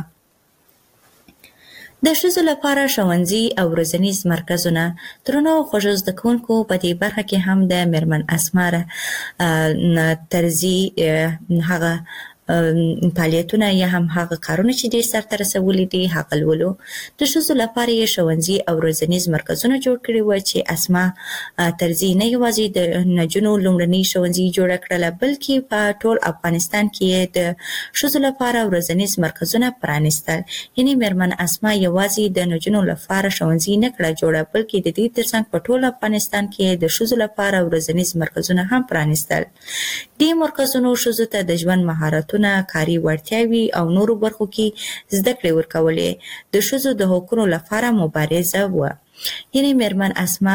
R: د ښځو لپاره ښوونځي او روزنیز مرکزونه. درنو او خوږو زده کوونکو، په دې برخه کې هم د میرمن اسما طرزي هغه فعالیتونه یا هم هغه کارونه چې د سرته رسولي دي هغه لولو. د ښځو لپاره یې ښوونځي او روزنیز مرکزونه جوړ کړي و چې اسما طرزي نه یوازې د نجونو لومړني ښوونځي جوړ کړل بلکې په ټول افغانستان کې د ښځو لپاره روزنیز مرکزونه پرانیستل. یعنی میرمن اسما یوازې د نجونو لپاره ښوونځي نه کړل جوړه بلکې د دې ترڅنګ په ټول افغانستان کې د ښځو لپاره روزنیز مرکزونه هم پرانیستل. دې مرکزونو ښځو ته د ژوند مهارتونه، کاري وړتیاوې او نورو برخو کې زده کړې ورکولې. د ښځو د حقوقو لپاره مبارزه و. یعنی میرمن اسما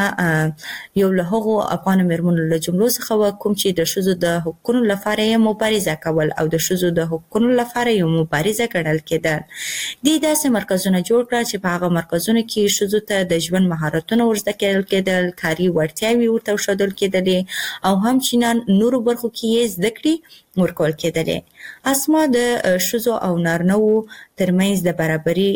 R: یو له هغو افغان میرمنو له جملو څخه و کوم چې د ښځو د حقوقو لپاره یې مبارزه کول او د ښځو د حقوقو لپاره یو مبارزه ګڼل کېدل. دې داسې مرکزونه جوړ کړل چې په هغه مرکزونو کې ښځو ته د ژوند مهارتونه ورزده کېدل، کاري وړتیاوې ورته ښودل کېدلې او همچنان نورو برخو کې یې زده کړې ورکول کېدلې. اسما د ښځو او نارینه‌وو ترمنځ د برابري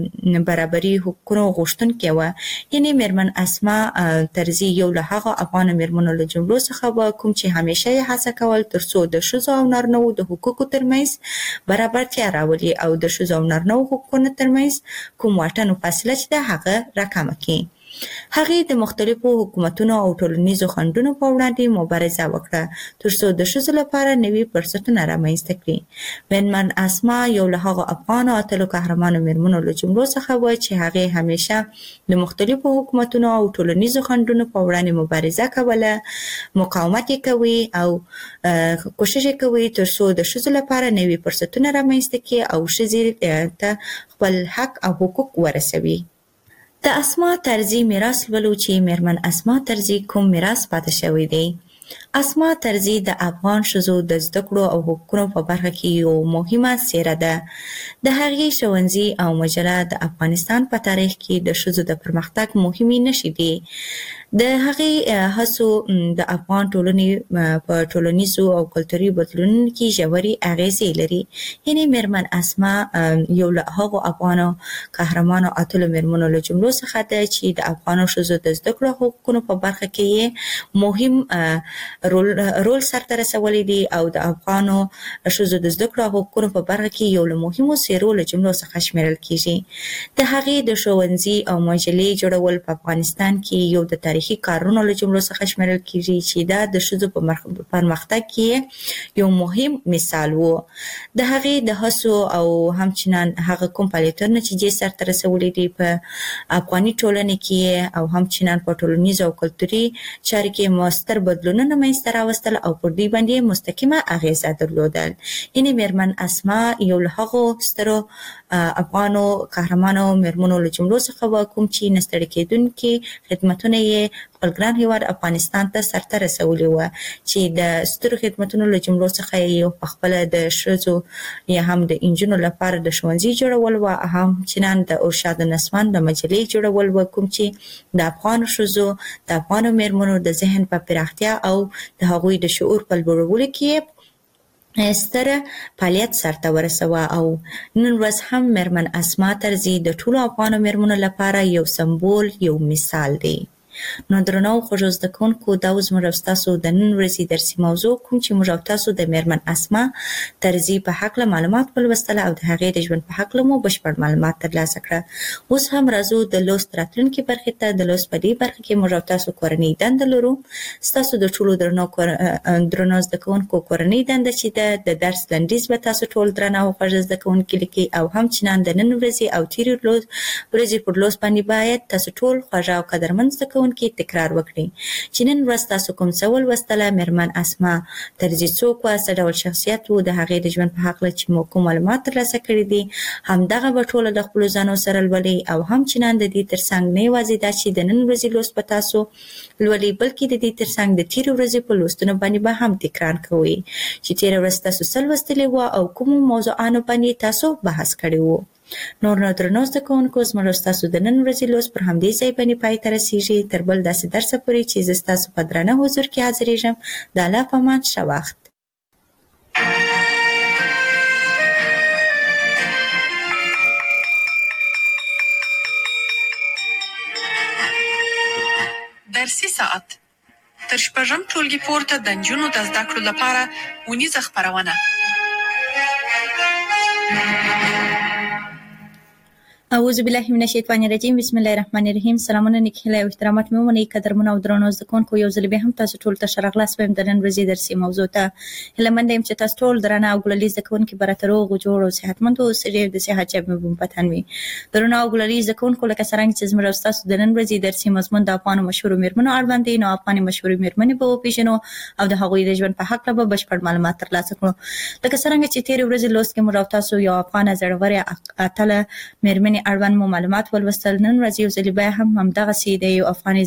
R: برابري حقوقو غوښتونکې وه. یعنی میرمن اسما طرزي یو له هغو افغان میرمنو له جملو څخه وه کوم چې همیشه یې هڅه کول ترڅو د ښځو او نارینه‌وو د حقوقو ترمنځ برابرتیا راولي او د ښځو او نارینه‌وو حقوقو ترمنځ کوم واټن او فاصله چې ده هغه راکمه کړي. هغې د مختلفو حکومتونو او ټولنیزو خنډونو په وړاندې مبارزه وکړه ترڅو د ښځو لپاره نوي فرصتونه رامنځته کړي. میرمن اسما یو له هغو افغانو اتلو قهرمانو میرمنو له جملو څخه وه چې هغې همیشه د مختلفو حکومتونو او ټولنیزو خنډونو په وړاندې مبارزه کوله، مقاومت یې کوي او کوشش یې کوي ترڅو د ښځو لپاره نوي فرصتونه رامنځته کړي او ښځې ته خپل حق او حقوق ورسوي. د اسما طرزي میراث لولو چې میرمن اسما طرزي کوم میراث پاتې شوی دی. اسما طرزي د افغان ښځو د زده کړو او حقوقو په برخه کې یو مهمه څیره ده. د هغې ښوونځي او مجله د افغانستان په تاریخ کې د ښځو د پرمختګ مهمې نښې دي. د هغې هڅو د افغان ټولنې په ټولنیزو او کلتوري بدلونونو کې ژورې اغیزې لري. یعنې میرمن اسما یو له هغو افغانو قهرمانو اتلو میرمنو له جملو څخه ده چې د افغانو ښځو د زده کړو حقوقو په برخه کې یې مهم رول رول سرته رسولی دی او د افغانو ښځو د زده کړو حقوقو په برخه کې یو له مهمو څیرو له جملو څخه شمیرل کیږي. د هغې د ښوونځي او مجلې جوړول په افغانستان کې یو د تاریخي کارونو له جملو څخه شمیرل کیږي چې دا د ښځو په پرمختګ کې یو مهم مثال و. د هغې د هڅو او همچنان هغه کوم فعالیتونه چې دې سرته رسولي دي په افغاني ټولنې کې او همچنان په ټولنیزو او کلتوري چارو کې مؤثر بدلونونه منځته راوستل او پر دوی باندې مستقیمه اغیزه درلودل. یعنې میرمن اسما یو له هغو سترو افغانو قهرمانو میرمنو له جملو څخه وه کوم چې نه ستړي کېدونکي خدمتونه یې خپل ګران هیواد افغانستان ته سرته رسولي وه چې د سترو خدمتونو له جملو څخه یې په خپله د ښځو یا هم د نجونو لپاره د ښوونځي جوړول وه، همچنان د ارشاد نسوان د مجلې جوړول وه کوم چې د افغانو ښځو د افغانو میرمنو د ذهن په پراختیا او د هغوی د شعور په لوړولو کې ستره فعالیت سرته ورسوه. او نن ورځ هم میرمن اسما طرزي د ټولو افغانو میرمنو لپاره یو سمبول، یو مثال دی. نو درنو خوږو زده کوونکو دا اوس موږ ستاسو د نن ورځې درسي موضوع کوم چې موږ تاسو د میرمن اسما طرزي په حق له معلومات ولوستل او د هغې د ژوند په حق له مو بشپړ معلومات ترلاسه کړه. اوس هم راځو د لوست راتلونکي برخې ته. د لوست په دې برخه کې موږ تاسو کورنۍ دنده لرو. ستاسو د ټولو درنو درنو زده کوونکو کورنۍ دنده چې د درس لنډیز به تاسو ټول درنه او خوږ زده کوونکي لیکي او همچنان د نن ورځې او تیرې ورځې پر لوست باندې باید تاسو ټول خوږ او قدرمن زده کوونکي کې تکرار وکړي چې نن ورځ تاسو کوم څه ولوستله. میرمن اسما طرزي څوک وه، څه ډول شخصیت و، د هغې د ژوند په هکله چې مو کوم معلومات ترلاسه کړي دي همدغه به ټوله د خپلو ځانو سره لولئ او همچنان د دې ترڅنګ نه یوازې دا چې د نن ورځې لوست به تاسو لولئ بلکې د دې ترڅنګ د تیرې ورځې په لوستونو باندې به هم تکرار کوئ چې تیره ورځ تاسو څه لوستلي وه او کومو موضوعانو باندې تاسو بحث کړی و. نور نو درنو زده کوونکو زموږ ستاسو د نن ورځې لوست پر همدې ځای باندې پای ته رسیږي. تر بل داسې درسه پورې چې زه ستاسو په درانه حضور کې حاضرېږم. د الله په امان، ښه وخت.
F: درسي ساعت تر شپږم ټولګي پورته د نجونو د زده کړو لپاره اونیزه خپرونه
R: اعوذ بالله من الشیطان الرجیم بسم الله الرحمن الرحیم. سلامونه نیکهله او احترامات مې ومنئ قدرمن او درنو زدهکوونکو، یو ځل بیا هم تاسو ټول ته ښه راغلاست وایم د نن ورځې درسي موضوع ته. هیله مند یم چې تاسو ټول درانه او ګلالي زدهکوونکي به راته روغ جوړ او صحتمند اوسئ، ډېر د صحت جیب مې بوم پتن وي. درنو او ګلالي زدهکوونکو، لکه څرنګه چې زموږ او ستاسو د نن ورځې درسي مضمون د افغانو مشهورو مېرمنو اړوند دی، نو افغاني مشهورې مېرمنې به وپېژنو او د هغوی د ژوند په هکله به بشپړ معلومات ترلاسه کړو. لکه څرنګه چې تېرې ورځې لوست کې موږ او تاسو یو افغانه زړورې اتله مېرمنې اړوند مو معلومات ولوستل. نن ورځ یو ځل بیا هم همدغسې د یو افغاني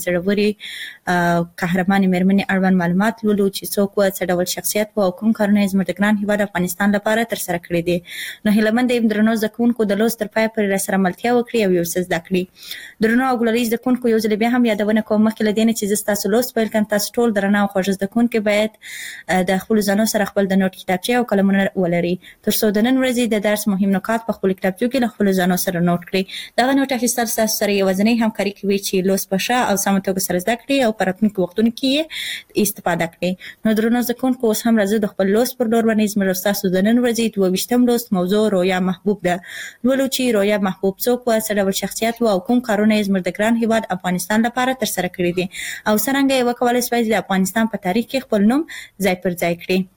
R: زړورې قهرمانې مېرمنې اړوند معلومات لولو چې څوک وه، څه ډول شخصیت وه او کوم کارونه یې زموږ د ګران هېواد افغانستان لپاره ترسره کړي دي. نو هیله منده یم درنو زده کوونکو د لوست تر پایه پورې راسره ملتیا وکړي او یو څه زده کړي. درنو او ګلالي زده کوونکو، یو ځل بیا هم یادونه کوم مخکې له دې نه چې زه ستاسو لوست پیل کړم، تاسو ټول درنه او خوږ زده کوونکي باید د خپلو ځانو سره خپل د نوټ کتابچې او قلمونه ولري، تر څو د نن ورځې د درس مهم نکات په خپلو کتابچو کې له خپلو ځانو سره نوټ کړي. دغه نوټ اخیستل ستاسو سره یوازینۍ همکاري کوي چې لوست په ښه او سمه توګه سره زده کړي او په راتلونکو وختونو کې یې استفاده کړي. نو درنو زده کوونکو، اوس هم راځو د خپل لوست پر لور باندې. زموږ او ستاسو د نن ورځې دوه ویشتم لوست موضوع رویا محبوب ده. لولو چې رویا محبوب څوک وه، څه ډول شخصیت وه او کوم کارونه یې زموږ د ګران هېواد افغانستان لپاره ترسره کړي دي او څرنګه یې وکولی سوای د افغانستان په تاریخ کې خپل نوم ځای پر ځای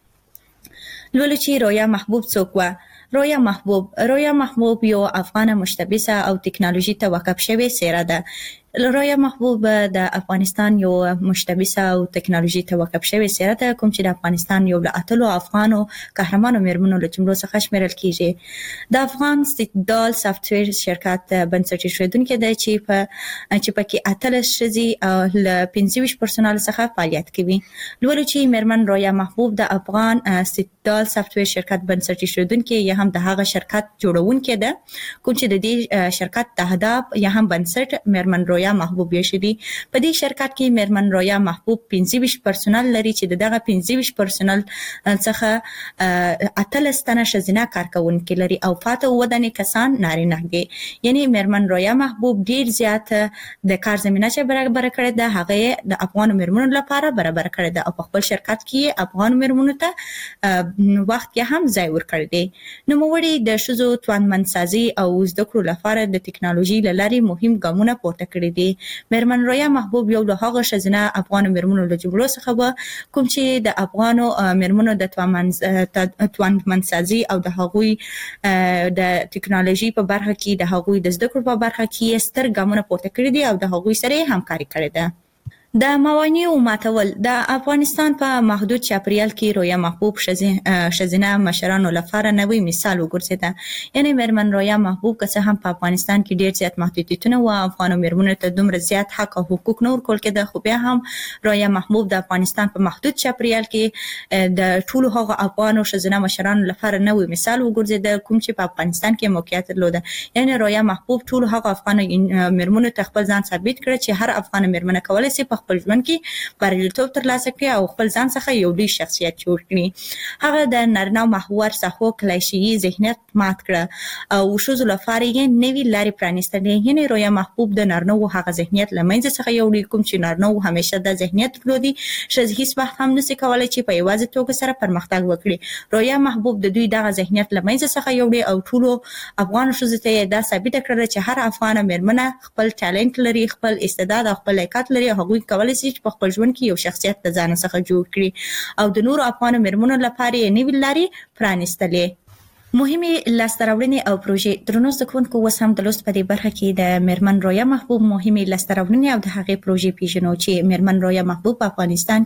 R: کړي. لولو چې رویا محبوب څوک وه. رویا محبوب رویا محبوب یو افغانه مشتبسه او تکنالوژي ته وقف شوې څیره ده. رویا محبوب د افغانستان یو مشتبسه او تکنالوژي ته وقف شوې څیره ده، کوم چې د افغانستان یو له اتلو افغانو قهرمانو مېرمنو له جملو څخه شمیرل کیږي. د افغان ستدلال سافټویر شرکت بنسټ ایښودونکې ده چې په چې پکې اتلس ښځې له پنځه ویشت پرسونال څخه فعالیت کوي. لولو چې مېرمن رویا محبوب د افغان ستدلال سافټویر شرکت بنسټ ایښودونکې یا هم د هغه شرکت جوړونکې ده، کوم چې د دې شرکت د اهداف یا هم بنسټ مېرمن رویا محبوب یې شدي. په دې شرکت کې مېرمن رویا محبوب پنځه ویشت پرسونل لري چې د دغه پنځه ویشت پرسونل څخه اتلس تنه ښځینه کارکوونکي لري او پاته اووه دانې کسان نارینه دي. یعنې مېرمن رویا محبوب ډېر زیات د کار زمینه چې برابره کړې ده هغه یې د افغانو مېرمنو لپاره برابره کړې ده او په خپل شرکت کې یې افغانو مېرمنو ته وخت کې هم ځای ورکړی دی. نوموړي د ښځو توانمندسازي او زده کړو لپاره د ټکنالوژي له لارې مهم ګامونه پورته کړي دي. مېرمن رویا محبوب یو له هغو ښځینه افغانو مېرمنو له جملو څخه وه کوم چې د افغانو مېرمنو د توانمندسازي او د هغوی د ټکنالوژي په برخه کې د هغوی د زده کړو په برخه کې ستر ګامونه پورته کړي دي او د هغوی سره یې همکاري کړې ده. د موانعو ماتول. د افغانستان په محدود چاپریال کې رویا محبوب ښځینه مشرانو لپاره نوی مثال وګرځېده. یعنې مېرمن رویا محبوب که څه هم په افغانستان کې ډېر زیات محدودیتونه وه، افغانو مېرمنو ته دومره زیات حق او حقوق نه ورکول کېده، خو بیا هم رویا محبوب د افغانستان په محدود چاپریال کې د ټولو هغو افغانو ښځینه مشرانو لپاره نوی مثال وګرځېده کوم چې په افغانستان کې موقعیت درلوده. یعنې رویا محبوب ټولو هغو افغانو مېرمنو ته خپل ځان ثابت کړه چې هر افغانه مېرمنه کولی شي په خپل ژوند کې بریالیتوب ترلاسه کړي او خپل ځان څخه یو لوی شخصیت جوړ کړي. هغه د نارینه محور ساحو کلیشه‌يي ذهنیت مات کړه او ښځو لپاره یې نوې لارې پرانیستلې. یعنې رویا محبوب د نارینه‌و هغه ذهنیت له منځه څخه یوړی کوم چې نارینه‌و همیشه دا ذهنیت درلودي ښځې هیڅ وخت هم نشي کولی چې په یوازې توګه سره پرمختګ وکړي. رویا محبوب د دوی دغه ذهنیت له منځه څخه یوړی او ټولو افغان ښځو ته یې دا ثابته کړله چې هر افغانه مېرمنه خپل ټالنټ لري، خپل استعداد او خپل لیاقت لري، هغوی کولی شي چې په خپل ژوند کې یو شخصیت د ځان څخه جوړ کړي او د نورو افغانو مېرمنو لپاره یې نوې لارې پرانیستلې. مهمې لاسته راوړنې او پروژې. درنو زده کوونکو، اوس هم د لوست په دې برخه کې د مېرمن رویا محبوب مهمې لاسته راوړنې او د هغې پروژې پیژنو چې مېرمن رویا محبوب په افغانستان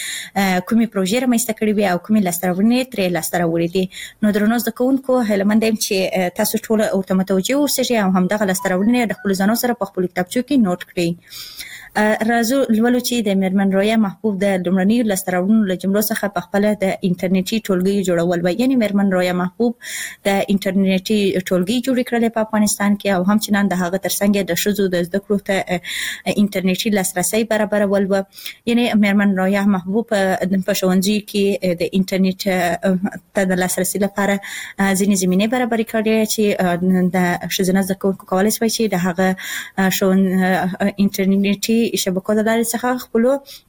R: کې کومې پروژې رامنځته کړې وي او کومې لاسته راوړنې ترې لاسته راوړې دي. نو درنو زده کوونکو، هیله منده یم چې تاسو ټول ورته متوجه اوسئ او همدغه لاسته راوړنې د خپلو ځانو سره په خپلو کتابچو کې نوټ کړئ. راځو لولو چې د مېرمن رویا محبوب د لومړنیو لاسته راوړنو له جملو څخه په خپله د انټرنیټي ټولګیو جوړول وه. یعنې مېرمن رویا محبوب د انټرنیټي ټولګي جوړې کړلې په افغانستان کې او همچنان د هغه ترڅنګ یې د ښځو د زده کړو ته انټرنیټي لاسرسی برابرول وه. یعنې مېرمن رویا محبوب په ښوونځیو کې د انټرنیټ ته د لاسرسي لپاره ځینې زمینې برابرې کړې چې د ښځینه زده کوونکو کولی شوای چې د هغه انټرنیټي شبکو د لارې څخه خپلو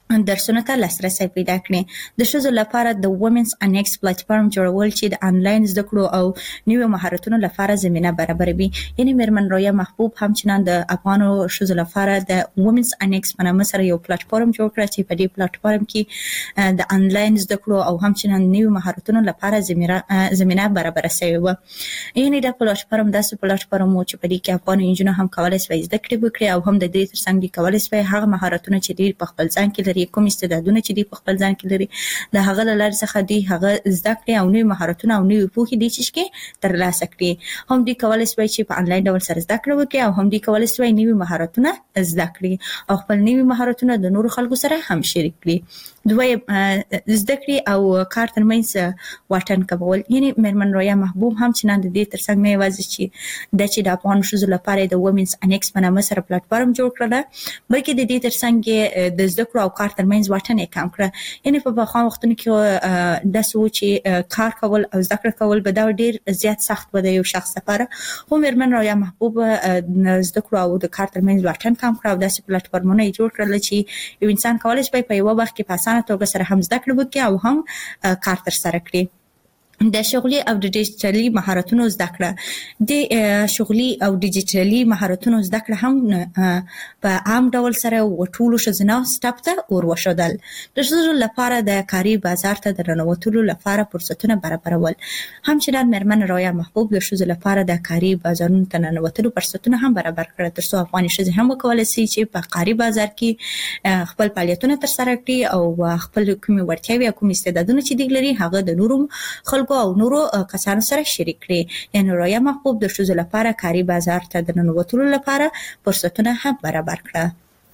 R: درسونه ته لاسرسي پیدا کړي. د ښځو لپاره د وومنز انیکس پلیټفارم جوړول چې د انلاین زده کړو او نوو مهارتونو لپاره زمينه برابروي. یعنی میرمن رویا محبوب همچنان د افغانو ښځو لپاره د وومنز انیکس په نامه سره یو پلیټفارم جوړ کړ چې په دې پلیټفارم کې د انلاین زده کړو او همچنان نوو مهارتونو لپاره زمينه زمينه برابر شوی و. یعنی د پلیټفارم داسې پلیټفارم و چې په دې کې افغان انجونو هم کولای شي زده کړې وکړي او هم د دې ترڅنګ دي کولای شي هغه مهارتونه چې دوی په خپل ځان کې کوم استعدادونه چې دی په خپل ځان کې لري د هغه لار څخه دی هغه زده کړي او نوې مهارتونه او نوې پوهې دي چې ترلاسه کړي. هم دی کولای شي چې په انلاین ډول سره زده کړه وکړي او هم دی کولای شي نوې مهارتونه زده کړي او خپل نوې مهارتونه د نورو خلکو سره هم شریک کړي. دوی زده کړي او کار ترمنځ واټن کمول. یعنی میرمن رویا محبوب هم چې نن د دې ترڅنګ نه یوازې چې د چې د افغان ښځو لپاره د وومنز انیکس په نامه سره پلیټفارم جوړ کړل بلکې د دې ترڅنګ د زده کړو او کار ترمنځ واټن یې کم کړ. یعنی په بخښه وختونو کې د سوچ کار کول او زده کړه کول به دا ډیر زیات سخت و د یو شخص لپاره. خو میرمن رویا محبوب زده کړو او د کار ترمنځ واټن کم کړ او داسې پلیټفارمونه جوړ کړل چې یو انسان کولای شي په یو وخت کې په اسانه توګه سره هم زده کړه وکړي او هم کار تر سره کړي. د شغلي او د ډیجیټلي مهارتونو زده کړه د شغلي او ډیجیټلي مهارتونو زده کړه هم په عام ډول سره وټولو شزنه سټاپ ته وروښودل. د ښځو لپاره د کاري بازار ته د رانوتلو لپاره فرصتونه برابرول. همچنان میرمن رویا محبوب د ښځو لپاره د کاري بازارونو ته رانوتلو فرصتونه هم برابر کړل ترڅو افغاني ښځې هم وکولای شي چې په کاري بازار کې خپل فعالیتونه تر سره کړي او خپل کومې وړتیاوې او کوم استعدادونه چې دی لري هغه د نورو خلکو او نورو کسانو سره شریک کړي. یعنی رویا محبوب د ښځو لپاره کاري بازار ته د ننوتلو لپاره فرصتونه هم برابر کړه.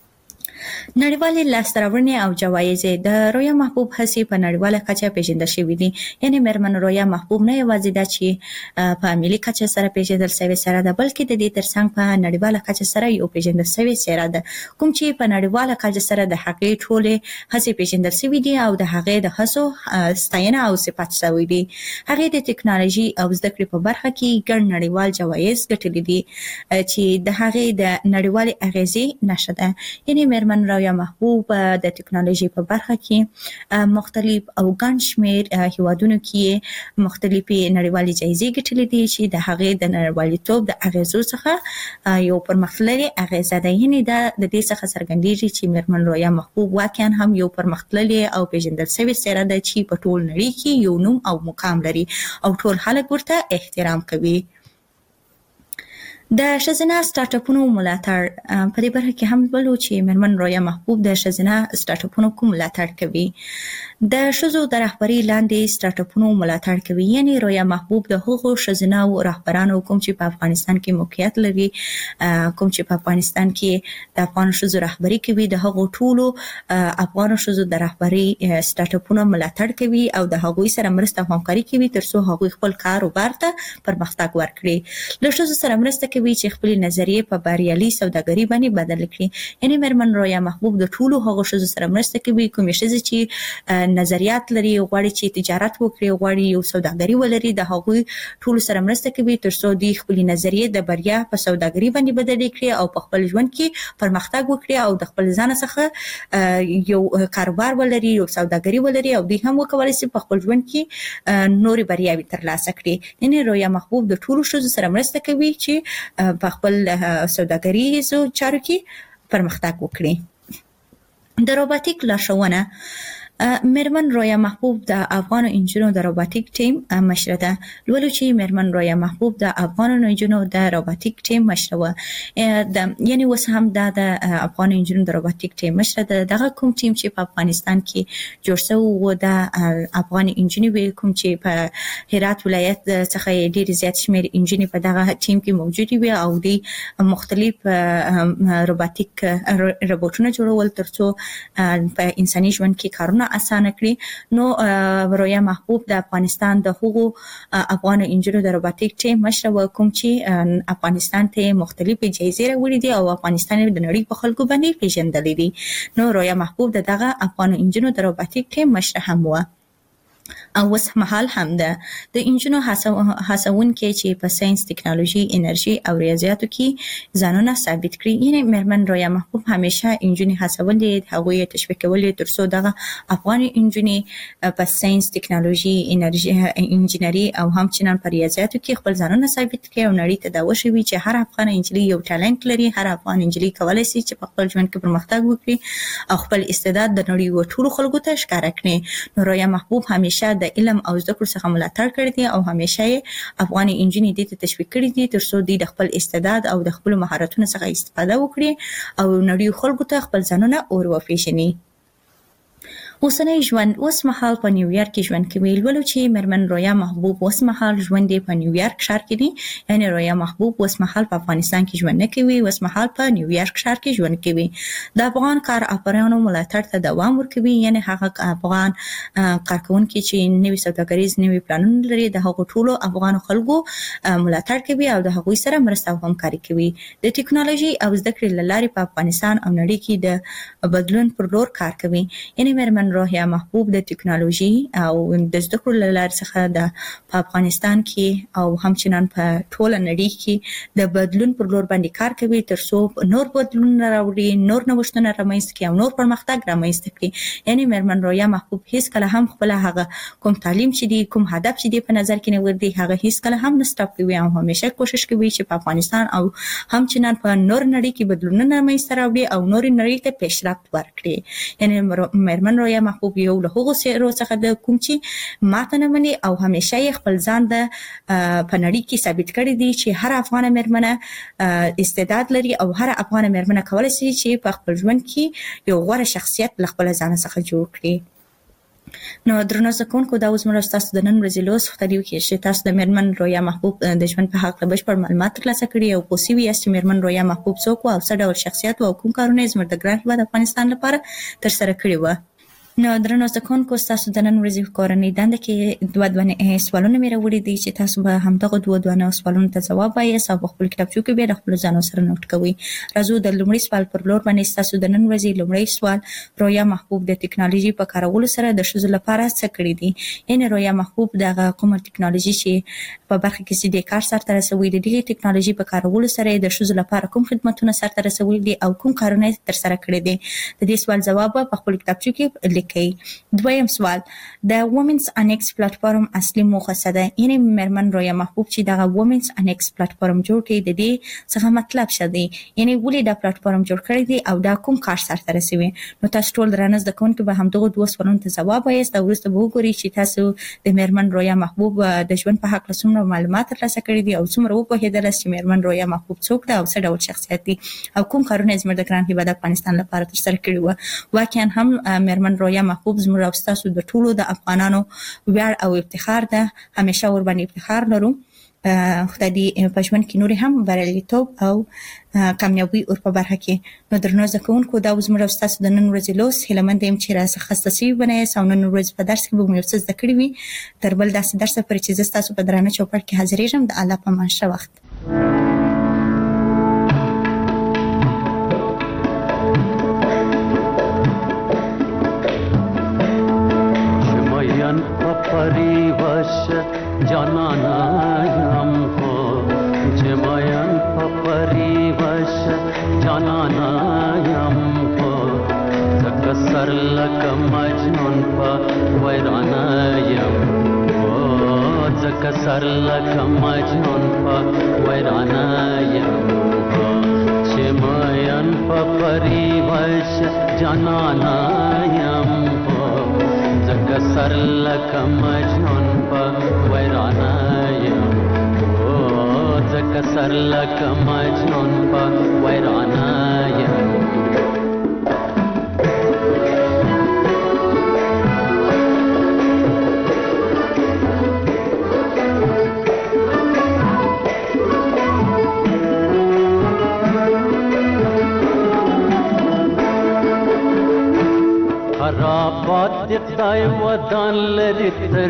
R: نړیوالې لاسته راوړنې او جوایز د رویا محبوب هڅې په نړیواله کچه پیژندل شوې دي. یعنی میرمن رویا محبوب نه یوازې دا چې په ملي کچه سره پیژندل شوې سره ده بلکې د دې ترڅنګ په نړیواله کچه سره یو پیژندل شوې سره ده کوم چې په نړیواله کچه سره د هغې ټولې هڅې پیژندل شوې دي او د هغې د هڅو ستاینه او صفت شوی دي. هغې د ټکنالوژي او زده کړې په برخه کې ګڼ نړیوال جوایز ګټلي دي چې د هغې د نړیوالې اغیزې نښه ده. یعنی میرمن رویا محبوب د ټکنالوژي په برخه کې مختلف او ګڼ شمېر هیوادونو کې مختلفې نړیوالې جایزې ګټلې دي چې د هغې د نړیوالتوب د اغیزو څخه یو پرمختللې اغیزه ده. یعنی دا د دې څخه څرګندېږي چې میرمن رویا محبوب واقعا هم یو پرمختللې او پیژندل شوې څېره ده چې په ټول نړۍ کې یو نوم او مقام لري او ټول خلک ورته احترام کوي. د ښځینه سټارټ اپونو ملاتړ په دې برخه کې هم ولو چې میرمن رویا محبوب د ښځینه سټارټ اپونو کوم ملاتړ کوي. د ښځو د رهبرۍ لاندې سټارټ اپونو ملاتړ کوي. یعنی رویا محبوب د هغو ښځینه رهبرانو کوم چې په افغانستان کې موقعیت لري کوم چې په افغانستان کې د افغان ښځو رهبري کوي د هغو ټولو افغان ښځو د رهبرۍ سټارټ اپونو ملاتړ کوي او د هغوی سره مرسته او همکاري کوي ترڅو هغوی خپل کاروبار ته پرمختګ ورکړي. له ښځو سره مرسته کوي چې خپل نظریې په بریالي سوداګري باندې بدل کړي. یعنی میرمن رویا محبوب د ټولو هغو ښځو سره مرسته کوي کومې ښځې چې نظریات لري غواړي چې تجارت وکړي غواړي یو سوداګري ولري د هغوی ټولو سره مرسته کوي ترڅو دوی خپل نظریې د بریا په سوداګري باندې بدل کړي او په خپل ژوند کې پرمختګ وکړي او د خپل ځان څخه یو کاروبار ولري یو سوداګري ولري او دوی هم وکولای شي په خپل ژوند کې نورې بریاوې ترلاسه کړي. یعنی رویا محبوب د ټولو ښځو سره مرسته کوي چې په خپل سوداګریزو چارو کې پرمختګ وکړي. د روباټیک لارښوونه میرمن رویا محبوب د افغان انجینرو د روباټیک ټیم مشره ده. لولو چې میرمن رویا محبوب د افغان انجینرو د روباټیک ټیم مشره و د یعنی وس هم د افغان انجینرو د روباټیک ټیم مشره ده. دغه کوم ټیم چې په افغانستان کې جوړ شوی و د افغان انجینرو کوم چې په هرات ولایت څخه ډیر زیات شمیر انجینرو په دغه ټیم کې موجود وي او د مختلف روباټیک روبوټونه جوړول ترڅو په انساني ژوند کې کارونه اسانه کړي. نو رویا محبوب د افغانستان د هغو افغان انجینرو د روباټیک ټیم مشره و کوم چې افغانستان ته مختلفې جایزې راوړي دي او افغانستان د نړۍ په خلکو باندې پیژندل دي. نو رویا محبوب د دغه افغان انجینرو د روباټیک ټیم مشره هم و. او اوس مهال هم ده د انجینو هڅون کې چې په ساينس ټکنالوژي انرژي او ریاضیاتو کې ځانونه ثابت کړي. یعنی مرمن رویا محبوب همیشه انجینی هڅولې هغوی تشویق کولې ترڅو دغه افغان انجینی په ساينس ټکنالوژي انرژي انجینری او همچنان په ریاضیاتو کې خپل ځانونه ثابت کړي او نړۍ ته دا وشوي چې هر افغان انجینی یو ټالنت لري، هر افغان انجینی کولای شي چې په خپل ژوند کې پرمختګ وکړي او خپل استعداد د نړۍ و ټولو خلکو ته ښکاره کړي. نو رویا محبوب همیشه د علم او زده کړو څخه ملاتړ کړی دی او همیشه افغان انجینی دې ته تشویق کړی دی ترڅو دوی د خپل استعداد او د خپل مهارتونو څخه استفاده وکړي او نړۍ خلکو ته خپل ځانونه اور وپیژني. اوسنۍ ژوند اوس مهال په نیویارک کې ژوند کوي. ولو چې مرمن رویا محبوب اوس مهال ژوند په نیویارک ښار کې دی، یعنی رویا محبوب اوس مهال په افغانستان کې ژوند نه کوي، اوس مهال په نیویارک ښار کې ژوند کوي. د افغان کار افرانو ملاتړ ته دوام ورکوي، یعنی هغه افغان کارکونکي چې نوي سوداګریز نوي پلانونه لري د هغو ټولو افغان خلکو ملاتړ کوي او د هغوی سره مرسته او همکاري کوي. د ټکنالوژي او زده کړې له لارې په افغانستان او نړۍ کې د بدلون پر لور کار کوي. یعنی مرمن رویا محبوب د ټکنالوژي او د زده کړو له لارې څخه د په افغانستان کې او همچنان په ټوله نړۍ کې د بدلون پر لور باندې کار کوي ترڅو نور بدلون راوړي، نور نوښتونه رامنځته کړي او نور پرمختګ رامنځته کړي. یعنی مرمن رویا محبوب هیڅ کله هم خپل هغه کوم تعلیم چې دی، کوم هدف چې دی په نظر کې نه ورځي، هغه هیڅ کله هم نه سټاپ کوي او همیشه کوشش کوي چې په افغانستان او همچنان په نور نړۍ کې بدلونونه رامنځته راوړي او نور نړۍ ته پیشرفت ورکړي. یعنی مرمن رویا محبوب یو له هغو سیرو څخه د کوم چې ماته نه مني او همیشه یې خپل ځان د په نړۍ کې ثابت کړی دی چې هر افغان مېرمنه استعداد لري او هر افغان مېرمنه کولی شي چې په خپل ژوند کې یو غوره شخصیت له خپل ځان څخه جوړ کړي. نو درنو زکونکو دا اوس موږ تاسو د نن ورځې لوست خبري وکړي چې تاسو د مرمن رویا محبوب د ژوند په حق له بشپړ معلومات ترلاسه کړي او پوسی وي چې مرمن رویا محبوب څوک او څه ډول شخصیت او کوم کارونه زموږ د ګران هیواد افغانستان لپاره تر سره کړي و. نو درنو زکونکو تاسو د نن ورځې کورنۍ دنده کې دوه دوه سوالونه مې راوړي دي چې تاسو به همدغه دوه دوه سوالونو ته ځواب وایاست او خپل کتابچو کې به خپل ځانو سره نوٹ کوئ. راځو د لومړي سوال پر لور باندې. تاسو د نن ورځې لومړی سوال، رویا محبوب د ټکنالوژي په کارولو سره د ښځو لپاره څه کړي دي؟ یعنی رویا محبوب دغه کومه ټکنالوژي چې په برخه کې چې د کار سرته رسوي دي، د ټکنالوژي په کارولو سره د ښځو لپاره کوم خدمتونه سرته رسوي دي او کوم کارونه تر سره کړي دي؟ د دې سوال جواب په خپل کتابچو کې لیکئ. دویم سوال، د وومنز انیکس پلیټفارم اصلي موخه څه ده؟ یعنی مرمن رویا محبوب چې دغه وومنز انیکس پلیټفارم جوړ کړي د دې څخه مطلب څه دی؟ یعنی ولې دا پلیټفارم جوړ کړی دی او دا کوم کار سرته رسوي؟ نو تاسو ټول درنه زده کوونکي به همدغه دوه سوالونو ته ځواب وایاست او وروسته به وګورئ چې تاسو د مرمن رویا محبوب د ژوند په حق له څومره معلومات ترلاسه کړي دي او څومره وپوهېدلاست چې مرمن رویا محبوب څوک ده او څه ډول شخصیت دی او کوم کارونه زموږ د ګران هیواد افغانستان لپاره تر سره کړي وو. واقعا هم مرمن رویا محبوب زموږ تاسو د ټولو د افغانانو ویاړ او افتخار ده. همیشه ور باندې افتخار لرو. خدای دې په ژوند کې نور هم بریالیتوب او کامیابی ور په برخه کې. نو درنو زده کوونکو دا زموږ تاسو د نن ورځې لوست هیلمند یم چې راڅخه خسته شوي بنئ او نن ورځ په درس کې به مو یو څه زده کړي وي. تر بل داسې درس پورې چې زه تاسو په درانه چوپړ کې حاضرېږم. د الله په امان ښه وخت.
S: جانانایم خو جمایم پپری وش جانانایم خو زکه سر لکه مجنون په ویرانایم خو زکه سر لکه مجنون په ویرانایم خو جمایم پپری وش جانانایم خو زکه سر لکه مجنون په ویرانایم او زکه سر لکه مجنون په ویرانایم. خرابات د خدای ودان لري تر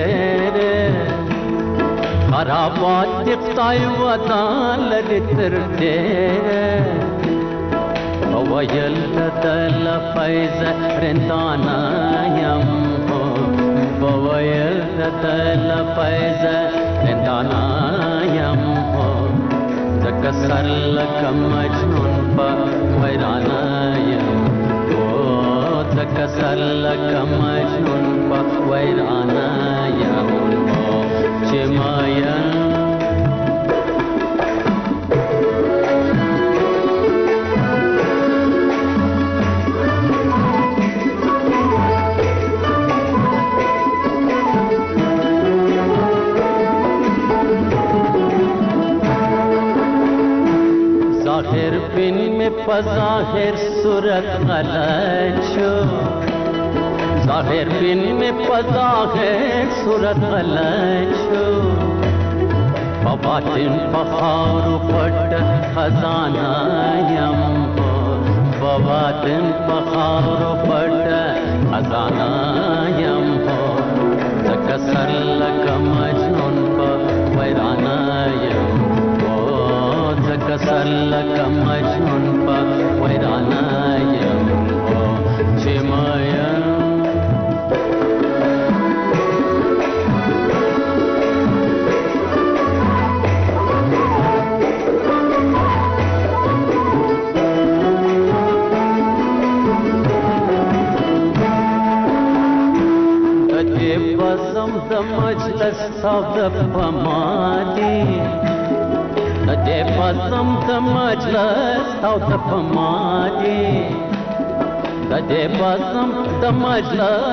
S: ډېره، خرابات د خدای ودان لري تر ډېره، په ویل د دل فیض رندانه یم بویل تدل پیز اندانایم هو زکا سر لکا مجنون پا ویرانایم هو زکا سر لکا مجنون پا ویرانایم هو چه مایم ظاهر بن میں پظاہر صورت غلط شو ظاہر بن میں پظاہر صورت غلط شو بباطن پخار پٹ خزانہ یم ہو بباطن پخار پٹ خزانہ یم ہو زکا سر لکا مجنون پا ویرانہ یم زکا سر لکا مجنون پا ویرانہ یم ہو چه مایم ددے بزم د مجلس او د پمادی ددے بزم د مجلس او د پمادی ددے بزم د مجلس